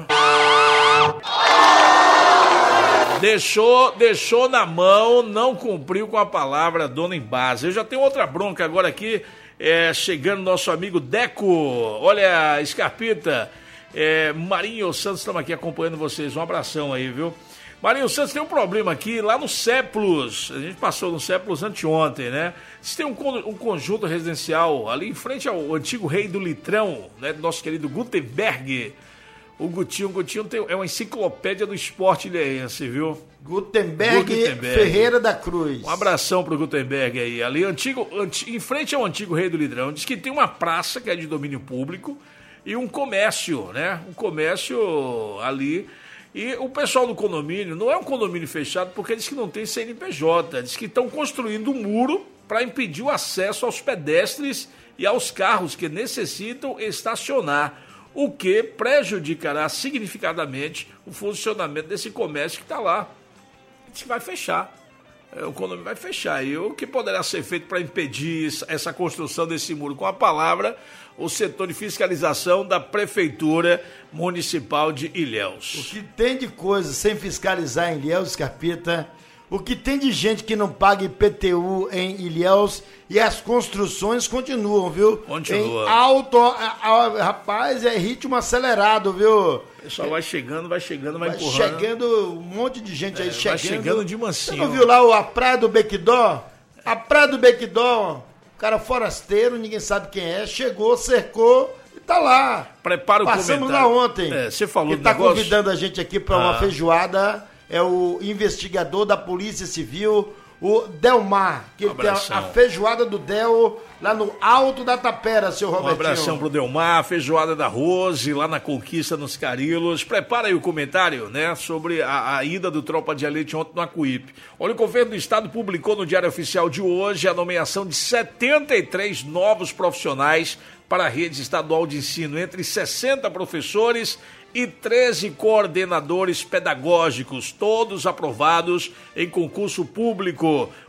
Deixou, deixou na mão, não cumpriu com a palavra, dona Embasa. Eu já tenho outra bronca agora aqui, é, chegando nosso amigo Deco. Olha, Escarpita, é, Marinho Santos, estamos aqui acompanhando vocês. Um abração aí, viu? Marinho Santos, tem um problema aqui, lá no Cépulos, a gente passou no Cépulos anteontem, né? Você tem um, con- um conjunto residencial ali em frente ao antigo rei do litrão, né? Do nosso querido Gutenberg. O Gutinho, o Gutinho tem, é uma enciclopédia do esporte ilhéense, viu? Gutenberg, Gutenberg Ferreira da Cruz. Um abração pro Gutenberg aí. Ali, antigo, anti, em frente ao antigo rei do Litrão, diz que tem uma praça que é de domínio público e um comércio, né? Um comércio ali. E o pessoal do condomínio, não é um condomínio fechado porque diz que não tem C N P J. Diz que estão construindo um muro para impedir o acesso aos pedestres e aos carros que necessitam estacionar, o que prejudicará significadamente o funcionamento desse comércio que está lá. Diz que vai fechar. É, o condomínio vai fechar. E o que poderá ser feito para impedir essa construção desse muro? Com a palavra, o setor de fiscalização da Prefeitura Municipal de Ilhéus. O que tem de coisa sem fiscalizar em Ilhéus, Capita, o que tem de gente que não paga I P T U em Ilhéus e as construções continuam, viu? Continua. Em alto, a- a- rapaz, é ritmo acelerado, viu? O pessoal vai chegando, vai chegando, vai, Vai empurrando. chegando, um monte de gente aí É, chegando. vai chegando de mansinho. Você não viu lá o- a Praia do Bequidó? A Praia do Bequidó, cara forasteiro, ninguém sabe quem é, chegou, cercou e tá lá. Prepara o Passamos comentário. lá ontem. É, você falou Quem do tá negócio? convidando a gente aqui para uma Ah. feijoada é o investigador da Polícia Civil, o Delmar, que Um ele tem a, abração. a feijoada do Del lá no Alto da Tapera, seu Um Robertinho. abração pro Delmar, feijoada da Rose, lá na Conquista, nos Carilos. Prepara aí o comentário, né, sobre a, a ida do Tropa de Elite ontem no Acuípe. Olha, o governo do estado publicou no Diário Oficial de hoje a nomeação de setenta e três novos profissionais para a rede estadual de ensino, entre sessenta professores e treze coordenadores pedagógicos, todos aprovados em concurso público.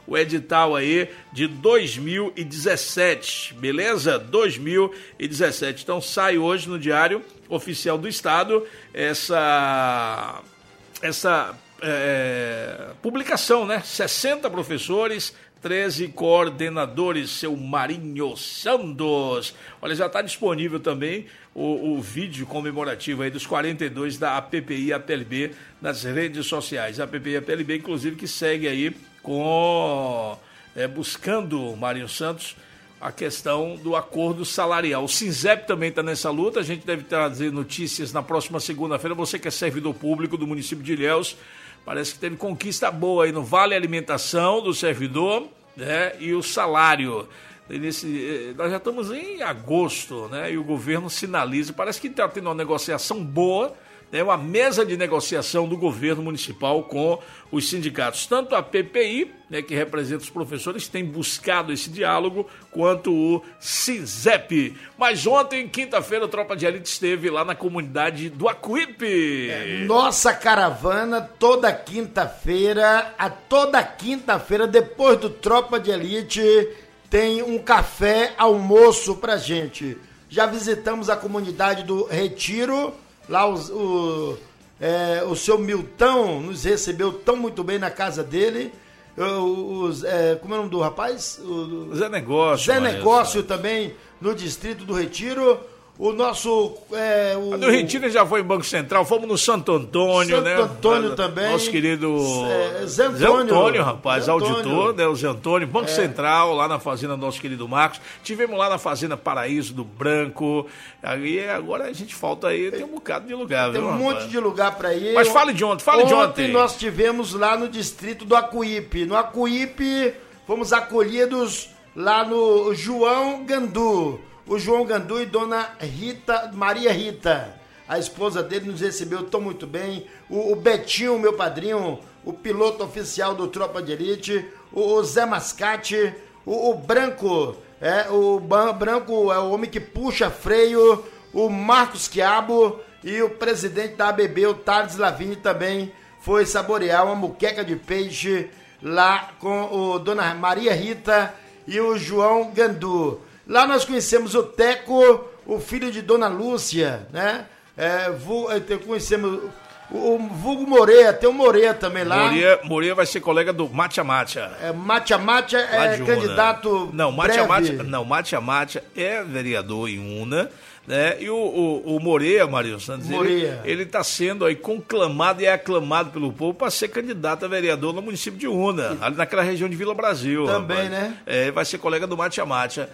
o edital aí de dois mil e dezessete, beleza? dois mil e dezessete. Então sai hoje no Diário Oficial do Estado essa, essa é, publicação, né? sessenta professores, treze coordenadores, seu Marinho Santos. Olha, já está disponível também o, o vídeo comemorativo aí dos quarenta e dois da A P P I A P L B nas redes sociais. A A P P I A P L B, inclusive, que segue aí com é, buscando, Marinho Santos, a questão do acordo salarial. O SINZEP também está nessa luta, a gente deve trazer notícias na próxima segunda-feira. Você que é servidor público do município de Ilhéus, parece que teve conquista boa aí no Vale Alimentação do servidor, né, e o salário. Nesse, nós já estamos em agosto, né, e o governo sinaliza, parece que está tendo uma negociação boa, né, uma mesa de negociação do governo municipal com os sindicatos. Tanto a P P I, né, que representa os professores, tem buscado esse diálogo, quanto o SINZEP. Mas ontem, quinta-feira, a Tropa de Elite esteve lá na comunidade do Acuípe. É, nossa caravana, toda quinta-feira, a toda quinta-feira, depois do Tropa de Elite, tem um café, almoço pra gente. Já visitamos a comunidade do Retiro. Lá os, o, é, o seu Milton nos recebeu tão muito bem na casa dele. Os, é, como é o nome do rapaz? O, Zé Negócio. Zé Negócio também, no Distrito do Retiro. O nosso... É, o, no Retiro já foi em Banco Central, fomos no Santo Antônio, Santo né? Santo Antônio também. Nosso querido é, Zé Antônio. Zé Antônio, rapaz, Zé Antônio. auditor, né? O Zé Antônio, Banco é. Central, lá na fazenda do nosso querido Marcos. Tivemos lá na fazenda Paraíso do Branco. Aí agora a gente falta aí, tem um bocado de lugar, Tem viu, um rapaz? monte de lugar para ir. Mas fale de ontem, fale ontem de ontem. Ontem nós tivemos lá no Distrito do Acuípe. No Acuípe, fomos acolhidos lá no João Gandu. O João Gandu e Dona Rita, Maria Rita, a esposa dele, nos recebeu tão muito bem. O, o Betinho, meu padrinho, o piloto oficial do Tropa de Elite, o, o Zé Mascate, o, o Branco, é, o Ban, Branco é o homem que puxa freio, o Marcos Quiabo e o presidente da A B B, o Thales Lavigne, também foi saborear uma muqueca de peixe lá com o Dona Maria Rita e o João Gandu. Lá nós conhecemos o Teco, o filho de Dona Lúcia, né? É, vu, conhecemos o, o Vulgo Moreira, tem o Moreira também lá. Moreira, Moreira vai ser colega do Matia Matia. É, Matia Matia é candidato Não, Matia breve. Matia, não, Matia Matia é vereador em Una, né? E o, o, o Moreira, Marinho Santos, Moreira. ele está sendo aí conclamado e é aclamado pelo povo para ser candidato a vereador no município de Una, ali naquela região de Vila Brasil. Também, rapaz. né? É, vai ser colega do Matia Matia.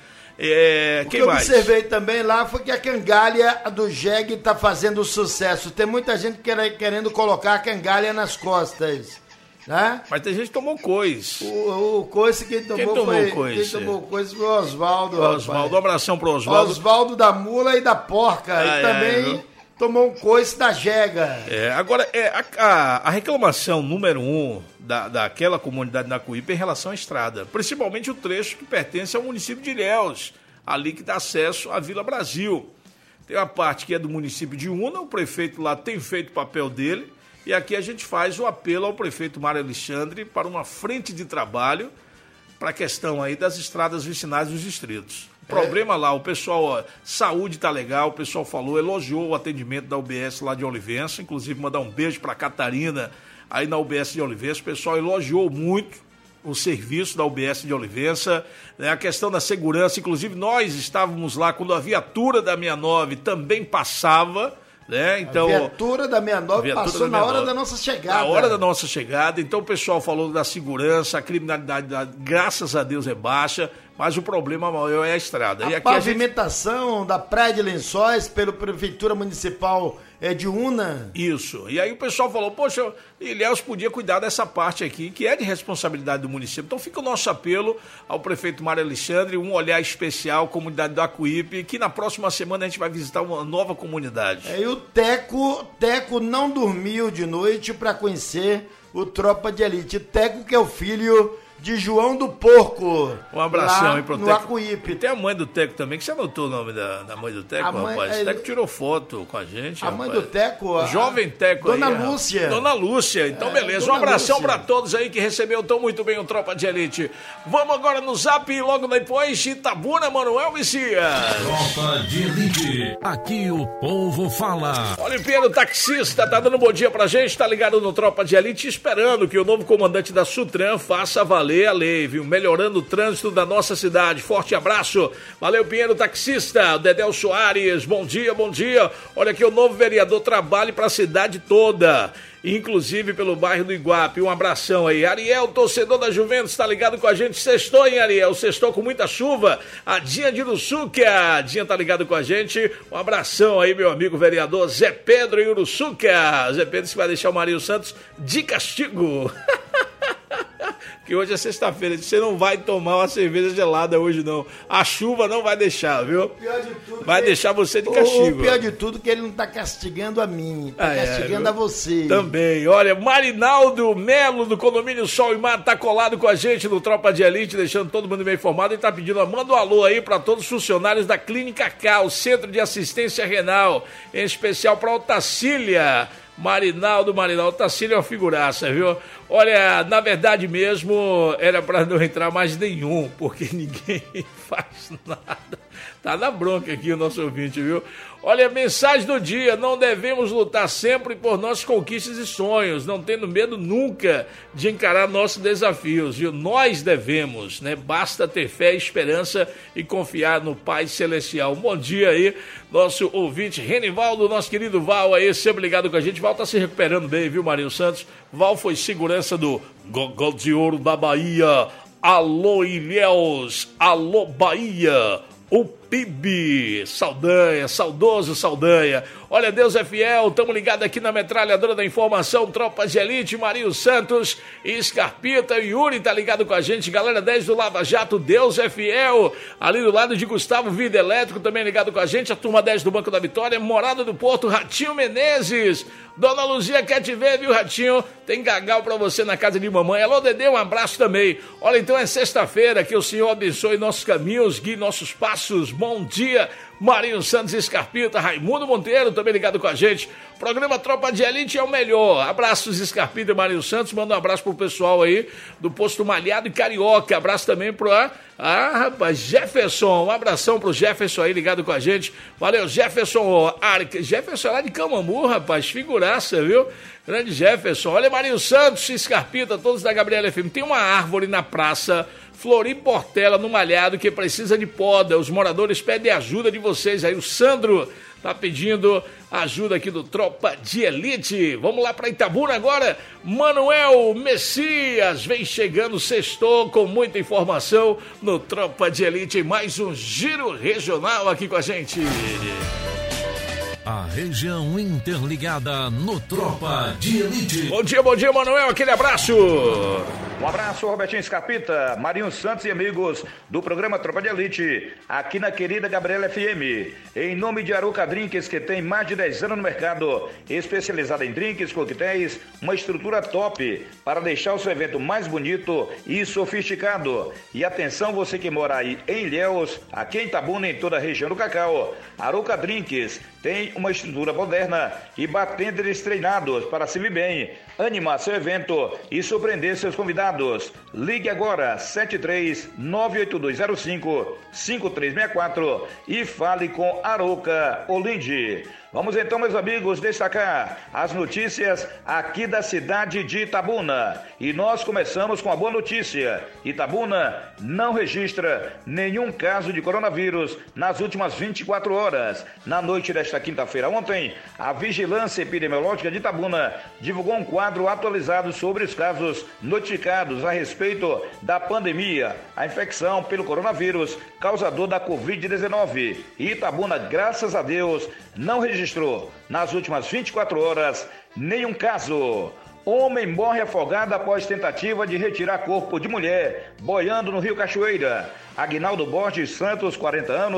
É, o quem que eu mais? observei também lá foi que a cangalha do jegue está fazendo sucesso. Tem muita gente querendo colocar a cangalha nas costas, né? Mas tem gente que tomou coice. O, o coice quem tomou, quem tomou foi, coice? Quem tomou coice foi o Oswaldo. Oswaldo, um abração pro Oswaldo. Oswaldo da mula e da porca. Ah, e é, também viu? tomou um coice da jega. É, agora, é, a, a, a reclamação número um da, daquela comunidade na Acuípe é em relação à estrada, principalmente o trecho que pertence ao município de Ilhéus, ali que dá acesso à Vila Brasil. Tem uma parte que é do município de Una, o prefeito lá tem feito o papel dele, e aqui a gente faz o apelo ao prefeito Mário Alexandre para uma frente de trabalho para a questão aí das estradas vicinais dos distritos. O problema lá, o pessoal, ó, saúde tá legal, o pessoal falou, elogiou o atendimento da U B S lá de Olivença, inclusive mandar um beijo para a Catarina, aí na U B S de Olivença, o pessoal elogiou muito o serviço da U B S de Olivença, né, a questão da segurança, inclusive nós estávamos lá quando a viatura da sessenta e nove também passava, né, então... A viatura da sessenta e nove viatura passou da na sessenta e nove, hora da nossa chegada. Na hora da nossa chegada, então o pessoal falou da segurança, a criminalidade, graças a Deus, é baixa, mas o problema maior é a estrada. A e aqui pavimentação a gente... da Praia de Lençóis pela Prefeitura Municipal é de Una. Isso. E aí o pessoal falou, poxa, Ilhéus podia cuidar dessa parte aqui, que é de responsabilidade do município. Então fica o nosso apelo ao prefeito Mário Alexandre, um olhar especial, comunidade do Acuípe, que na próxima semana a gente vai visitar uma nova comunidade. É, e o Teco, Teco não dormiu de noite para conhecer o Tropa de Elite. Teco que é o filho de João do Porco. Um abração lá aí pro no Teco. Acuípe. E tem a mãe do Teco também, que você anotou o nome da, da mãe do Teco, A mãe- rapaz. ele- O Teco tirou foto com a gente, A mãe rapaz. do Teco, a- Jovem Teco Dona aí. Lúcia. Dona Lúcia, então É, beleza. Um Dona abração Lúcia. pra todos aí que recebeu tão muito bem o Tropa de Elite. Vamos agora no Zap e logo depois Itabuna, Manuel Messias. Tropa de Elite. Aqui o povo fala. Olha, o Piero Taxista tá dando um bom dia pra gente, tá ligado no Tropa de Elite, esperando que o novo comandante da Sutran faça valer a lei, viu? Melhorando o trânsito da nossa cidade. Forte abraço. Valeu, Piero Taxista. Dedéu Soares, bom dia, bom dia. Olha aqui, o novo vereador trabalha pra cidade toda, inclusive pelo bairro do Iguape. Um abração aí. Ariel, torcedor da Juventus, tá ligado com a gente. Sextou, hein, Ariel? Sextou com muita chuva. A Dinha de Uruçuca. A Dinha tá ligado com a gente. Um abração aí, meu amigo vereador Zé Pedro em Uruçuca. Zé Pedro que vai deixar o Marinho Santos de castigo. Que hoje é sexta-feira, você não vai tomar uma cerveja gelada hoje não. A chuva não vai deixar, viu? Pior de tudo Vai que- deixar você de O- castigo. O pior de tudo é que ele não tá castigando a mim, tá Ah, é, castigando viu? a você. Também. Olha, Marinaldo Melo, do Condomínio Sol e Mar, tá colado com a gente no Tropa de Elite, deixando todo mundo bem informado e tá pedindo, ó, manda um alô aí pra todos os funcionários da Clínica K, o Centro de Assistência Renal, em especial pra Otacília. Marinaldo, Marinaldo, Otacília é uma figuraça, viu? Olha, na verdade mesmo, era pra não entrar mais nenhum, porque ninguém faz nada. Tá na bronca aqui o nosso ouvinte, viu? Olha, mensagem do dia: não devemos lutar sempre por nossas conquistas e sonhos, não tendo medo nunca de encarar nossos desafios, viu? Nós devemos, né? Basta ter fé, esperança e confiar no Pai Celestial. Um bom dia aí, nosso ouvinte Renivaldo, nosso querido Val aí, sempre ligado com a gente. Val tá se recuperando bem, viu, Marinho Santos? Val foi segurança do Gogol de Ouro da Bahia. Alô, Ilhéus! Alô, Bahia! O P I B, Saldanha, saudoso Saldanha. Olha, Deus é fiel, tamo ligado aqui na metralhadora da informação, Tropa de Elite, Marinho Santos, Scarpita e Yuri tá ligado com a gente, galera dez do Lava Jato, Deus é fiel, ali do lado de Gustavo Vida Elétrico também ligado com a gente, a turma dez do Banco da Vitória, Morada do Porto, Ratinho Menezes, Dona Luzia quer te ver, viu, Ratinho? Tem gagal pra você na casa de mamãe. Alô, Dedê, um abraço também. Olha, então é sexta-feira, que o Senhor abençoe nossos caminhos, guie nossos passos. Bom dia, Marinho Santos Scarpita, Raimundo Monteiro também ligado com a gente. Programa Tropa de Elite é o melhor. Abraços, Scarpita e Marinho Santos. Manda um abraço pro pessoal aí do Posto Malhado e Carioca. Abraço também pro... Ah, ah, rapaz, Jefferson. Um abração pro Jefferson aí ligado com a gente. Valeu, Jefferson. Arca. Jefferson é lá de Camamu, rapaz. Figuraça, viu? Grande Jefferson. Olha, Marinho Santos, Scarpita, todos da Gabriela F M. Tem uma árvore na praça Flori Portela, no Malhado, que precisa de poda. Os moradores pedem ajuda de vocês aí. O Sandro tá pedindo ajuda aqui do Tropa de Elite. Vamos lá para Itabuna agora. Manuel Messias vem chegando, sextou com muita informação no Tropa de Elite. Mais um giro regional aqui com a gente. A região interligada no Tropa de Elite. Bom dia, bom dia, Manuel. Aquele abraço. Um abraço, Robertinho Scarpita, Marinho Santos e amigos do programa Tropa de Elite, aqui na querida Gabriela F M. Em nome de Aruca Drinks, que tem mais de dez anos no mercado, especializada em drinks, coquetéis, uma estrutura top para deixar o seu evento mais bonito e sofisticado. E atenção, você que mora aí em Ilhéus, aqui em Itabuna, em toda a região do Cacau, Aruca Drinks tem uma estrutura moderna e bartenders treinados para servir bem, animar seu evento e surpreender seus convidados. Ligue agora, sete três nove oito dois zero cinco cinco três seis quatro e fale com Aruca Olinde. Vamos então, meus amigos, destacar as notícias aqui da cidade de Itabuna. E nós começamos com a boa notícia. Itabuna não registra nenhum caso de coronavírus nas últimas vinte e quatro horas. Na noite desta quinta-feira ontem, a Vigilância Epidemiológica de Itabuna divulgou um quadro atualizado sobre os casos notificados a respeito da pandemia, a infecção pelo coronavírus causador da covid dezenove. E Itabuna, graças a Deus, não registrou nas últimas vinte e quatro horas nenhum caso. Homem morre afogado após tentativa de retirar corpo de mulher boiando no Rio Cachoeira. Aguinaldo Borges Santos, quarenta anos,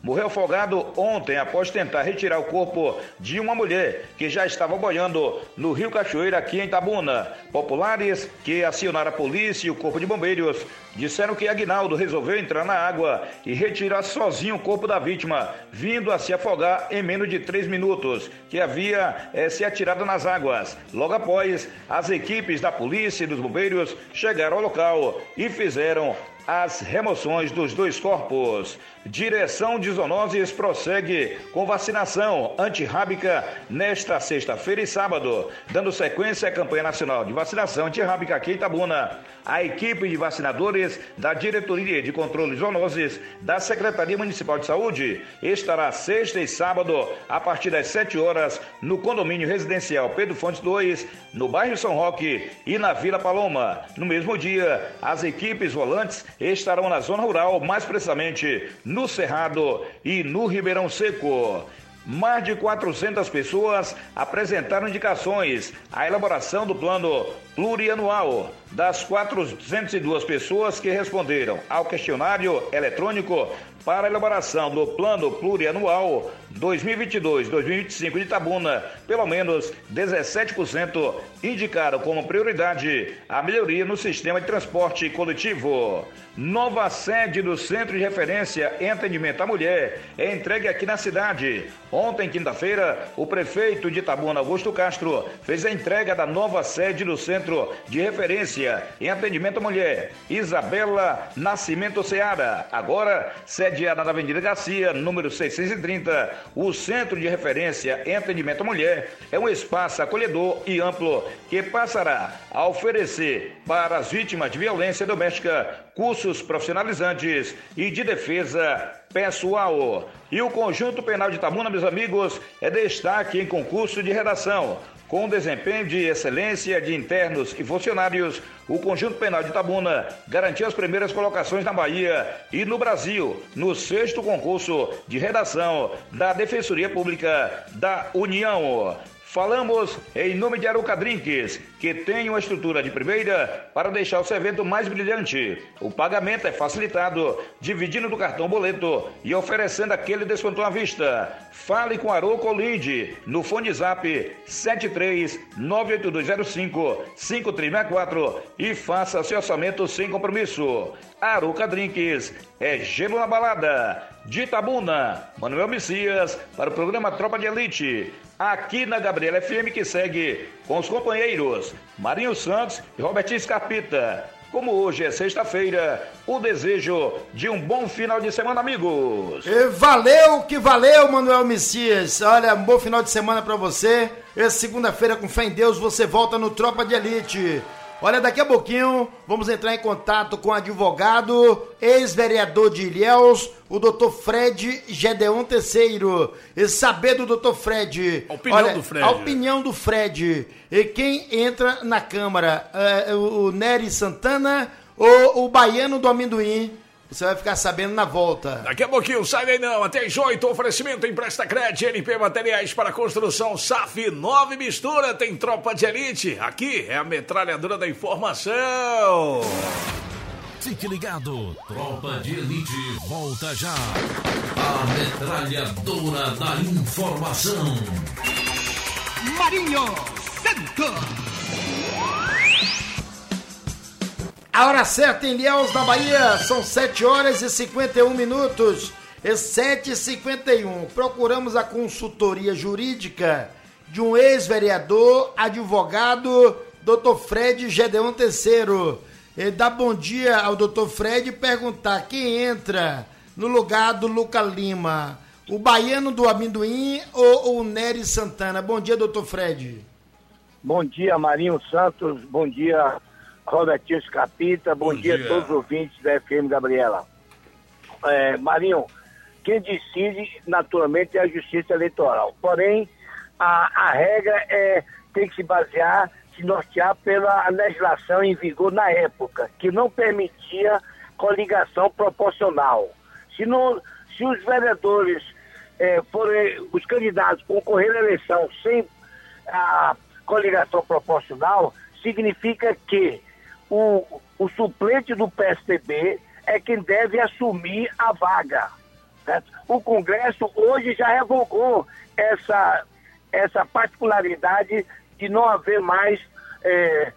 morreu afogado ontem após tentar retirar o corpo de uma mulher que já estava boiando no Rio Cachoeira, aqui em Itabuna. Populares que acionaram a polícia e o corpo de bombeiros disseram que Aguinaldo resolveu entrar na água e retirar sozinho o corpo da vítima, vindo a se afogar em menos de três minutos, que havia eh, se atirado nas águas. Logo após, as equipes da polícia e dos bombeiros chegaram ao local e fizeram as remoções dos dois corpos. Direção de Zoonoses prossegue com vacinação antirrábica nesta sexta-feira e sábado, dando sequência à campanha nacional de vacinação antirrábica aqui em Itabuna. A equipe de vacinadores da Diretoria de Controle de Zoonoses da Secretaria Municipal de Saúde estará sexta e sábado, a partir das sete horas, no condomínio residencial Pedro Fontes dois, no bairro São Roque e na Vila Paloma. No mesmo dia, as equipes volantes estarão na zona rural, mais precisamente no Cerrado e no Ribeirão Seco. Mais de quatrocentas pessoas apresentaram indicações à elaboração do plano plurianual. Das quatrocentas e duas pessoas que responderam ao questionário eletrônico para a elaboração do plano plurianual dois mil e vinte e dois a dois mil e vinte e cinco de Itabuna, pelo menos dezessete por cento indicaram como prioridade a melhoria no sistema de transporte coletivo. Nova sede do Centro de Referência em Atendimento à Mulher é entregue aqui na cidade. Ontem, quinta-feira, o prefeito de Itabuna, Augusto Castro, fez a entrega da nova sede do Centro de Referência em Atendimento à Mulher, Isabela Nascimento Seara. Agora, sediada na Avenida Garcia, número seiscentos e trinta, o Centro de Referência em Atendimento à Mulher é um espaço acolhedor e amplo que passará a oferecer para as vítimas de violência doméstica cursos profissionalizantes e de defesa pessoal. E o Conjunto Penal de Itabuna, meus amigos, é destaque em concurso de redação. Com desempenho de excelência de internos e funcionários, o Conjunto Penal de Itabuna garantiu as primeiras colocações na Bahia e no Brasil, no sexto concurso de redação da Defensoria Pública da União. Falamos em nome de Aruca Drinks, que tem uma estrutura de primeira para deixar o seu evento mais brilhante. O pagamento é facilitado, dividindo do cartão boleto e oferecendo aquele desconto à vista. Fale com Aruca Linde no fone zap sete três nove oito dois zero cinco cinco três seis quatro e faça seu orçamento sem compromisso. Aruca Drinks é gelo na balada. De Itabuna, Manuel Messias para o programa Tropa de Elite, aqui na Gabriela F M, que segue com os companheiros Marinho Santos e Robertinho Scarpita. Como hoje é sexta-feira, o desejo de um bom final de semana, amigos. E valeu que valeu, Manuel Messias. Olha, um bom final de semana para você. Essa segunda-feira, com fé em Deus, você volta no Tropa de Elite. Olha, daqui a pouquinho vamos entrar em contato com o advogado, ex-vereador de Ilhéus, o doutor Fred Gedeon Terceiro. E saber do doutor Fred. A opinião olha, do Fred. A opinião do Fred. E quem entra na Câmara, é, o Nery Santana ou o Baiano do Amendoim? Você vai ficar sabendo na volta. Daqui a pouquinho, sai daí não. Até às oito, oferecimento Empresta Crédito, L P Materiais para Construção, S A F, nove Mistura, tem Tropa de Elite. Aqui é a metralhadora da informação. Fique ligado, Tropa de Elite volta já. A metralhadora da informação. Marinho Santos. A hora certa em Ilhéus, na Bahia, são sete horas e cinquenta e um minutos. É sete e cinquenta e um. Procuramos a consultoria jurídica de um ex-vereador, advogado, doutor Fred Gedeon Terceiro. E dá bom dia ao doutor Fred e perguntar quem entra no lugar do Luca Lima, o Baiano do Amendoim ou o Nery Santana. Bom dia, doutor Fred. Bom dia, Marinho Santos. Bom dia, Robertinho Scarpita, bom, bom dia, dia a todos os ouvintes da F M Gabriela. É, Marinho, quem decide naturalmente é a Justiça Eleitoral, porém a, a regra é, tem que se basear, se nortear pela legislação em vigor na época, que não permitia coligação proporcional. Se, não, se os vereadores é, forem, os candidatos concorrerem à eleição sem a coligação proporcional, significa que O, o suplente do P S D B é quem deve assumir a vaga. certo? O Congresso hoje já revogou essa, essa particularidade de não haver mais é,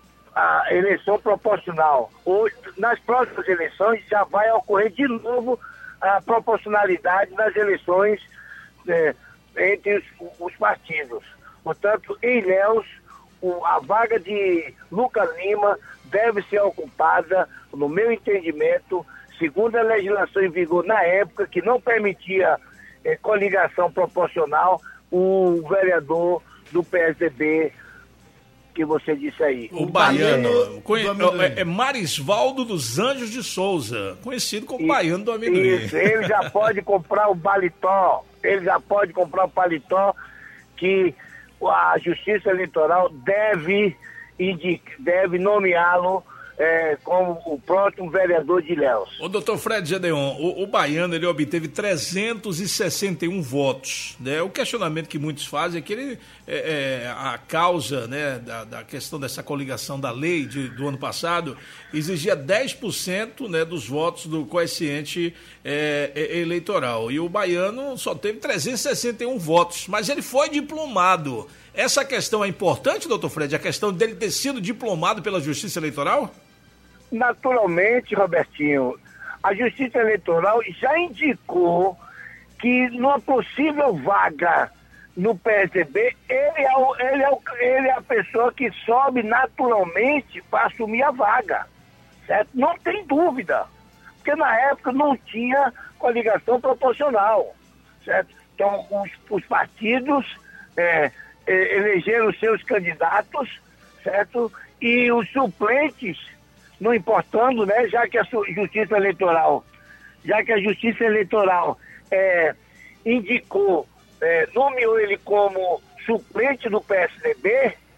a eleição proporcional. Hoje, nas próximas eleições já vai ocorrer de novo a proporcionalidade nas eleições é, entre os, os partidos. Portanto, em Ilhéus, o, a vaga de Lucas Lima deve ser ocupada, no meu entendimento, segundo a legislação em vigor na época, que não permitia eh, coligação proporcional, o vereador do P S D B, que você disse aí. O, o baiano, é, conhe... é, é Marisvaldo dos Anjos de Souza, conhecido como e, Baiano do Amendoim. Isso, ele já pode comprar o paletó, ele já pode comprar o paletó que a Justiça Eleitoral deve, deve nomeá-lo É, como o próximo vereador de Ilhéus. O doutor Fred Gedeon, o, o baiano, ele obteve trezentos e sessenta e um votos, né? O questionamento que muitos fazem é que ele, é, é, a causa, né, da, da questão dessa coligação da lei de, do ano passado exigia dez por cento, né, dos votos do coeficiente é, é, eleitoral, e o baiano só teve trezentos e sessenta e um votos, mas ele foi diplomado. Essa questão é importante, doutor Fred, a questão dele ter sido diplomado pela Justiça Eleitoral? Naturalmente, Robertinho, a Justiça Eleitoral já indicou que numa possível vaga no P S D B, ele é, o, ele, é o, ele é a pessoa que sobe naturalmente para assumir a vaga, certo? Não tem dúvida, porque na época não tinha coligação proporcional, certo? Então, os, os partidos é, elegeram seus candidatos, certo? E os suplentes, não importando, né, já que a Justiça Eleitoral, já que a Justiça Eleitoral é, indicou, é, nomeou ele como suplente do P S D B,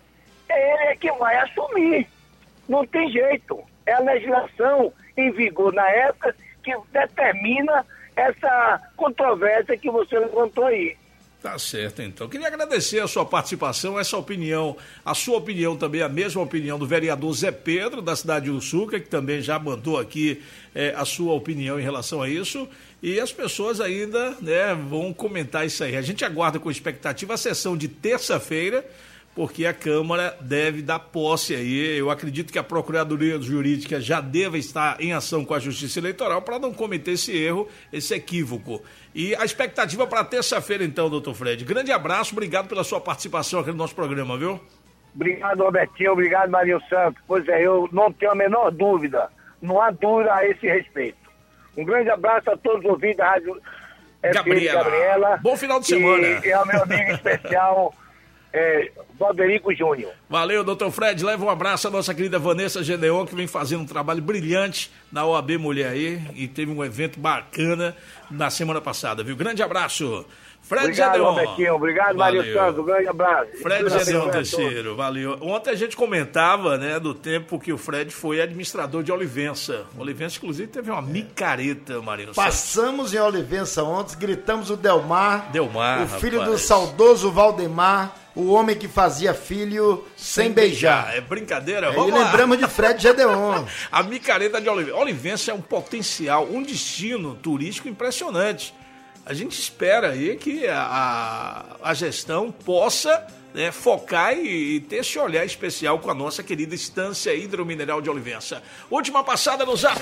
ele é que vai assumir. Não tem jeito. É a legislação em vigor na época que determina essa controvérsia que você levantou aí. Tá certo, então. Queria agradecer a sua participação, essa opinião, a sua opinião também, a mesma opinião do vereador Zé Pedro, da cidade do Sucre, que também já mandou aqui é, a sua opinião em relação a isso, e as pessoas ainda, né, vão comentar isso aí. A gente aguarda com expectativa a sessão de terça-feira, porque a Câmara deve dar posse aí. Eu acredito que a Procuradoria Jurídica já deva estar em ação com a Justiça Eleitoral para não cometer esse erro, esse equívoco. E a expectativa para terça-feira, então, doutor Fred. Grande abraço, obrigado pela sua participação aqui no nosso programa, viu? Obrigado, Robertinho, obrigado, Marinho Santos. Pois é, eu não tenho a menor dúvida, não há dúvida a esse respeito. Um grande abraço a todos os ouvintes da Rádio Gabriela. Gabriela. Bom final de semana. E, e ao meu amigo especial... É, Valderico Júnior. Valeu, doutor Fred. Leva um abraço à nossa querida Vanessa Gedeon, que vem fazendo um trabalho brilhante na O A B Mulher aí, e teve um evento bacana na semana passada, viu? Grande abraço. Fred obrigado, Gedeon. Robertinho. Obrigado, Mário Santos. Um grande abraço. Fred Gedeon terceiro, valeu. Ontem a gente comentava, né, do tempo que o Fred foi administrador de Olivença. Olivença, inclusive, teve uma micareta, Marinho. Passamos em Olivença ontem, gritamos o Delmar. Delmar, o filho rapaz. do saudoso Valdemar, o homem que fazia filho sem, sem beijar. beijar. É brincadeira? Aí Vamos lá. lembramos de Fred Gedeon. A micareta de Olivença. Olivença é um potencial, um destino turístico impressionante. A gente espera aí que a, a, a gestão possa, né, focar e, e ter esse olhar especial com a nossa querida Estância Hidromineral de Olivença. Última passada no Zap.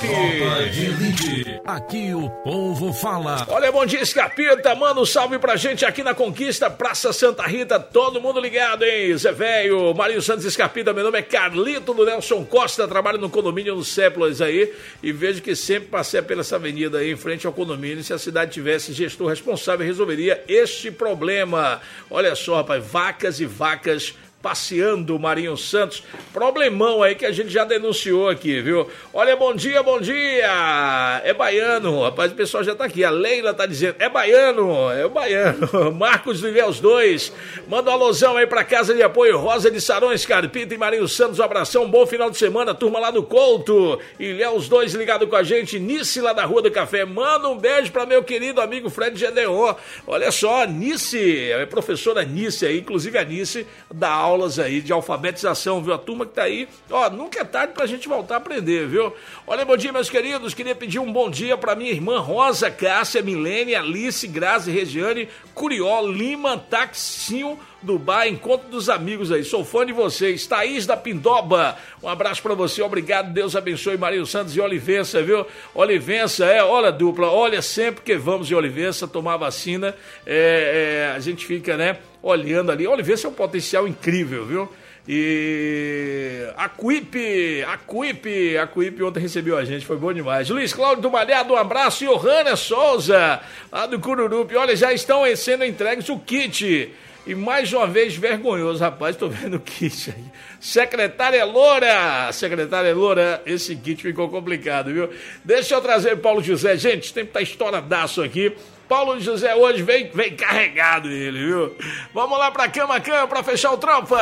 Aqui o povo fala. Olha, bom dia, Escarpita. Manda um salve pra gente aqui na Conquista, Praça Santa Rita. Todo mundo ligado, hein? Zé Velho, Marinho Santos Escarpita. Meu nome é Carlito do Nelson Costa. Trabalho no condomínio dos Cépulas aí. E vejo que sempre passei pela essa avenida aí, em frente ao condomínio. Se a cidade tivesse gestor responsável, resolveria este problema. Olha só, rapaz, vacas e vacas passeando, Marinho Santos. Problemão aí que a gente já denunciou aqui, viu? Olha, bom dia, bom dia. É baiano, rapaz, o pessoal já tá aqui. A Leila tá dizendo, é baiano, é o baiano. Marcos do Ilhéus dois. Manda um alusão aí pra Casa de Apoio Rosa de Sarões, Carpita e Marinho Santos. Um abração, um bom final de semana, turma lá do Couto. Ilhéus dois ligado com a gente. Nice lá da Rua do Café. Manda um beijo pra meu querido amigo Fred Gedeon. Olha só, Nice, é professora Nice aí, inclusive a Nice dá aula aulas aí de alfabetização, viu? A turma que tá aí, ó, nunca é tarde pra gente voltar a aprender, viu? Olha, bom dia, meus queridos, queria pedir um bom dia pra minha irmã Rosa, Cássia, Milene, Alice, Grazi, Regiane, Curió, Lima, Taxinho, Dubai, encontro dos amigos aí, sou fã de vocês, Thaís da Pindoba, um abraço pra você, obrigado, Deus abençoe Marinho Santos e Olivença, viu? Olivença, é, olha dupla, olha sempre que vamos em Olivença tomar vacina, é, é, a gente fica, né, olhando ali, Olivença é um potencial incrível, viu? E a Quip, a Quip, a Quip ontem recebeu a gente, foi bom demais. Luiz Cláudio do Malhado, um abraço. E Johanna Souza, lá do Cururupi, olha, já estão sendo entregues o kit. E mais uma vez, vergonhoso, rapaz, tô vendo o kit aí. Secretária Loura, secretária Loura, esse kit ficou complicado, viu? Deixa eu trazer Paulo José, gente, tem que estar estouradaço aqui. Paulo José hoje vem, vem carregado ele, viu? Vamos lá pra Cama Cama pra fechar o Tropa.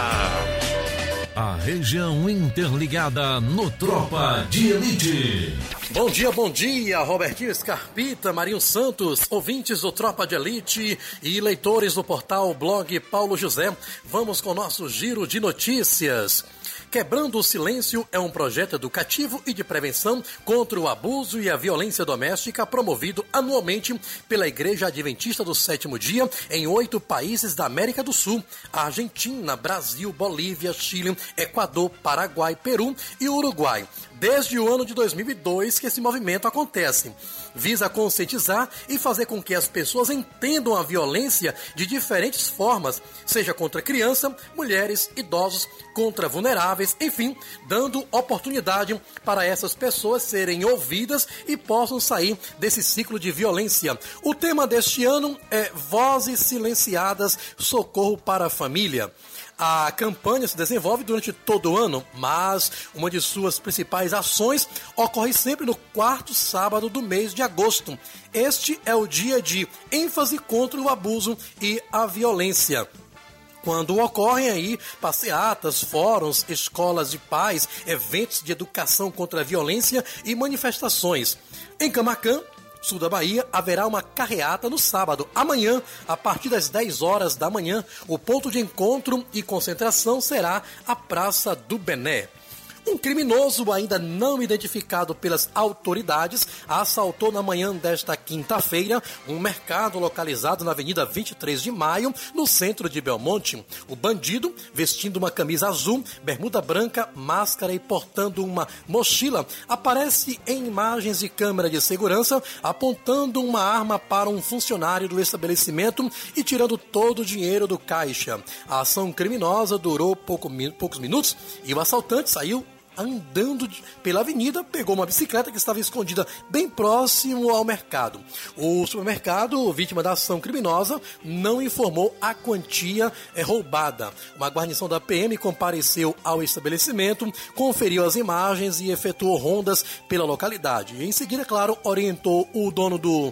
A região interligada no Tropa de Elite. Bom dia, bom dia, Robertinho Scarpita, Marinho Santos, ouvintes do Tropa de Elite e leitores do portal Blog Paulo José. Vamos com o nosso giro de notícias. Quebrando o Silêncio é um projeto educativo e de prevenção contra o abuso e a violência doméstica promovido anualmente pela Igreja Adventista do Sétimo Dia em oito países da América do Sul: Argentina, Brasil, Bolívia, Chile, Equador, Paraguai, Peru e Uruguai. Desde o ano de dois mil e dois que esse movimento acontece. Visa conscientizar e fazer com que as pessoas entendam a violência de diferentes formas, seja contra criança, mulheres, idosos, contra vulneráveis, enfim, dando oportunidade para essas pessoas serem ouvidas e possam sair desse ciclo de violência. O tema deste ano é Vozes Silenciadas, Socorro para a Família. A campanha se desenvolve durante todo o ano, mas uma de suas principais ações ocorre sempre no quarto sábado do mês de agosto. Este é o dia de ênfase contra o abuso e a violência, quando ocorrem aí passeatas, fóruns, escolas de paz, eventos de educação contra a violência e manifestações. Em Camaquã, sul da Bahia, haverá uma carreata no sábado. Amanhã, a partir das dez horas da manhã, o ponto de encontro e concentração será a Praça do Bené. Um criminoso ainda não identificado pelas autoridades assaltou na manhã desta quinta-feira um mercado localizado na Avenida vinte e três de maio, no centro de Belmonte. O bandido, vestindo uma camisa azul, bermuda branca, máscara e portando uma mochila, aparece em imagens de câmera de segurança apontando uma arma para um funcionário do estabelecimento e tirando todo o dinheiro do caixa. A ação criminosa durou pouco, poucos minutos e o assaltante saiu andando pela avenida, pegou uma bicicleta que estava escondida bem próximo ao mercado. O supermercado, vítima da ação criminosa, não informou a quantia é, roubada. Uma guarnição da P M compareceu ao estabelecimento, conferiu as imagens e efetuou rondas pela localidade. Em seguida, claro, orientou o dono do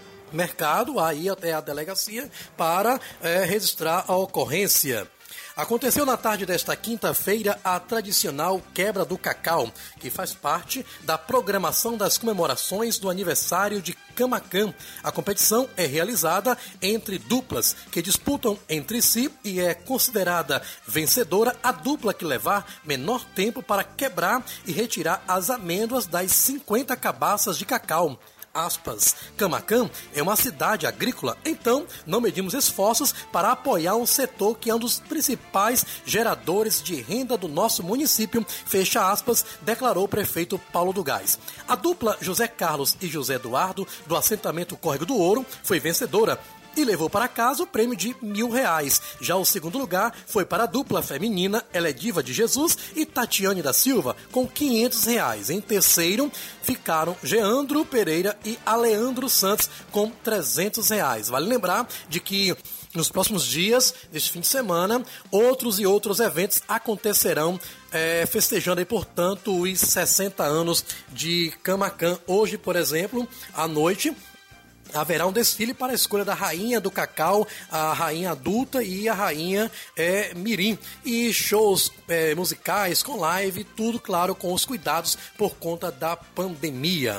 mercado a ir até a delegacia para é, registrar a ocorrência. Aconteceu na tarde desta quinta-feira a tradicional Quebra do Cacau, que faz parte da programação das comemorações do aniversário de Camaquã. A competição é realizada entre duplas que disputam entre si e é considerada vencedora a dupla que levar menor tempo para quebrar e retirar as amêndoas das cinquenta cabaças de cacau. Aspas. Camaquã é uma cidade agrícola, então não medimos esforços para apoiar um setor que é um dos principais geradores de renda do nosso município, fecha aspas, declarou o prefeito Paulo do Gás. A dupla José Carlos e José Eduardo, do assentamento Córrego do Ouro, foi vencedora e levou para casa o prêmio de mil reais. Já o segundo lugar foi para a dupla feminina Elediva de Jesus e Tatiane da Silva, com quinhentos reais. Em terceiro ficaram Geandro Pereira e Aleandro Santos, com trezentos reais. Vale lembrar de que nos próximos dias, neste fim de semana, outros e outros eventos acontecerão, é, festejando aí, portanto, os sessenta anos de Camaquã. Hoje, por exemplo, à noite, haverá um desfile para a escolha da rainha do cacau, a rainha adulta e a rainha é, mirim. E shows é, musicais com live, tudo, claro, com os cuidados por conta da pandemia.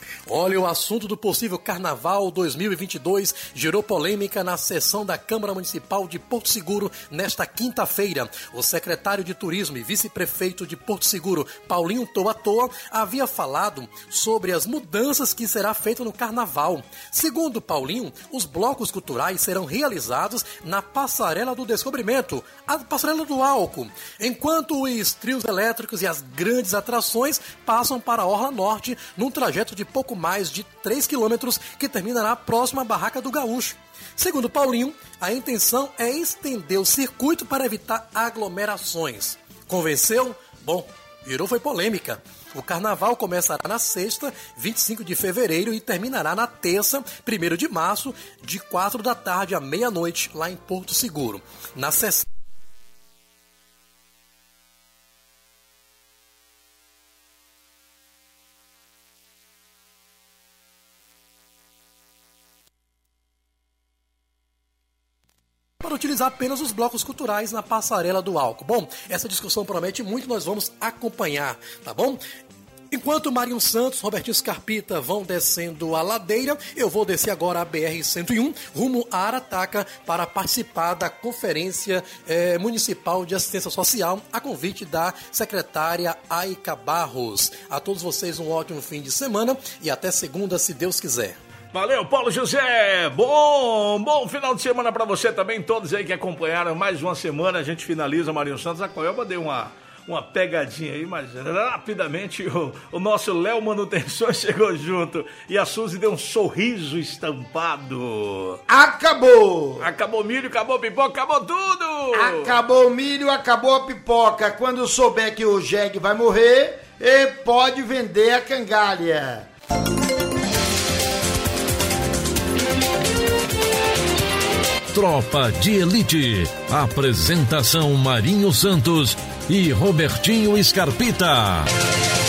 Olha, o assunto do possível Carnaval dois mil e vinte e dois gerou polêmica na sessão da Câmara Municipal de Porto Seguro nesta quinta-feira. O secretário de Turismo e vice-prefeito de Porto Seguro, Paulinho Toa Toa, havia falado sobre as mudanças que será feito no Carnaval. Segundo Paulinho, os blocos culturais serão realizados na Passarela do Descobrimento, a Passarela do Álcool, enquanto os trios elétricos e as grandes atrações passam para a Orla Norte, num trajeto de pouco mais de três quilômetros que termina na próxima Barraca do Gaúcho. Segundo Paulinho, a intenção é estender o circuito para evitar aglomerações. Convenceu? Bom, virou foi polêmica. O carnaval começará na sexta, vinte e cinco de fevereiro, e terminará na terça, primeiro de março, de quatro da tarde à meia-noite, lá em Porto Seguro. Na sessão para utilizar apenas os blocos culturais na Passarela do Álcool. Bom, essa discussão promete muito, nós vamos acompanhar, tá bom? Enquanto Marinho Santos, Robertinho Scarpita vão descendo a ladeira, eu vou descer agora a B R cento e um, rumo a Arataca, para participar da Conferência eh, Municipal de Assistência Social, a convite da secretária Aica Barros. A todos vocês um ótimo fim de semana e até segunda, se Deus quiser. Valeu, Paulo José. Bom, bom final de semana para você também, todos aí que acompanharam mais uma semana. A gente finaliza, Marinho Santos. A Coelba deu uma, uma pegadinha aí, mas rapidamente o, o nosso Léo Manutenções chegou junto e a Suzy deu um sorriso estampado. Acabou! Acabou milho, acabou pipoca, acabou tudo! Acabou o milho, acabou a pipoca. Quando souber que o jegue vai morrer, ele pode vender a cangalha. Tropa de Elite. Apresentação Marinho Santos e Robertinho Scarpita.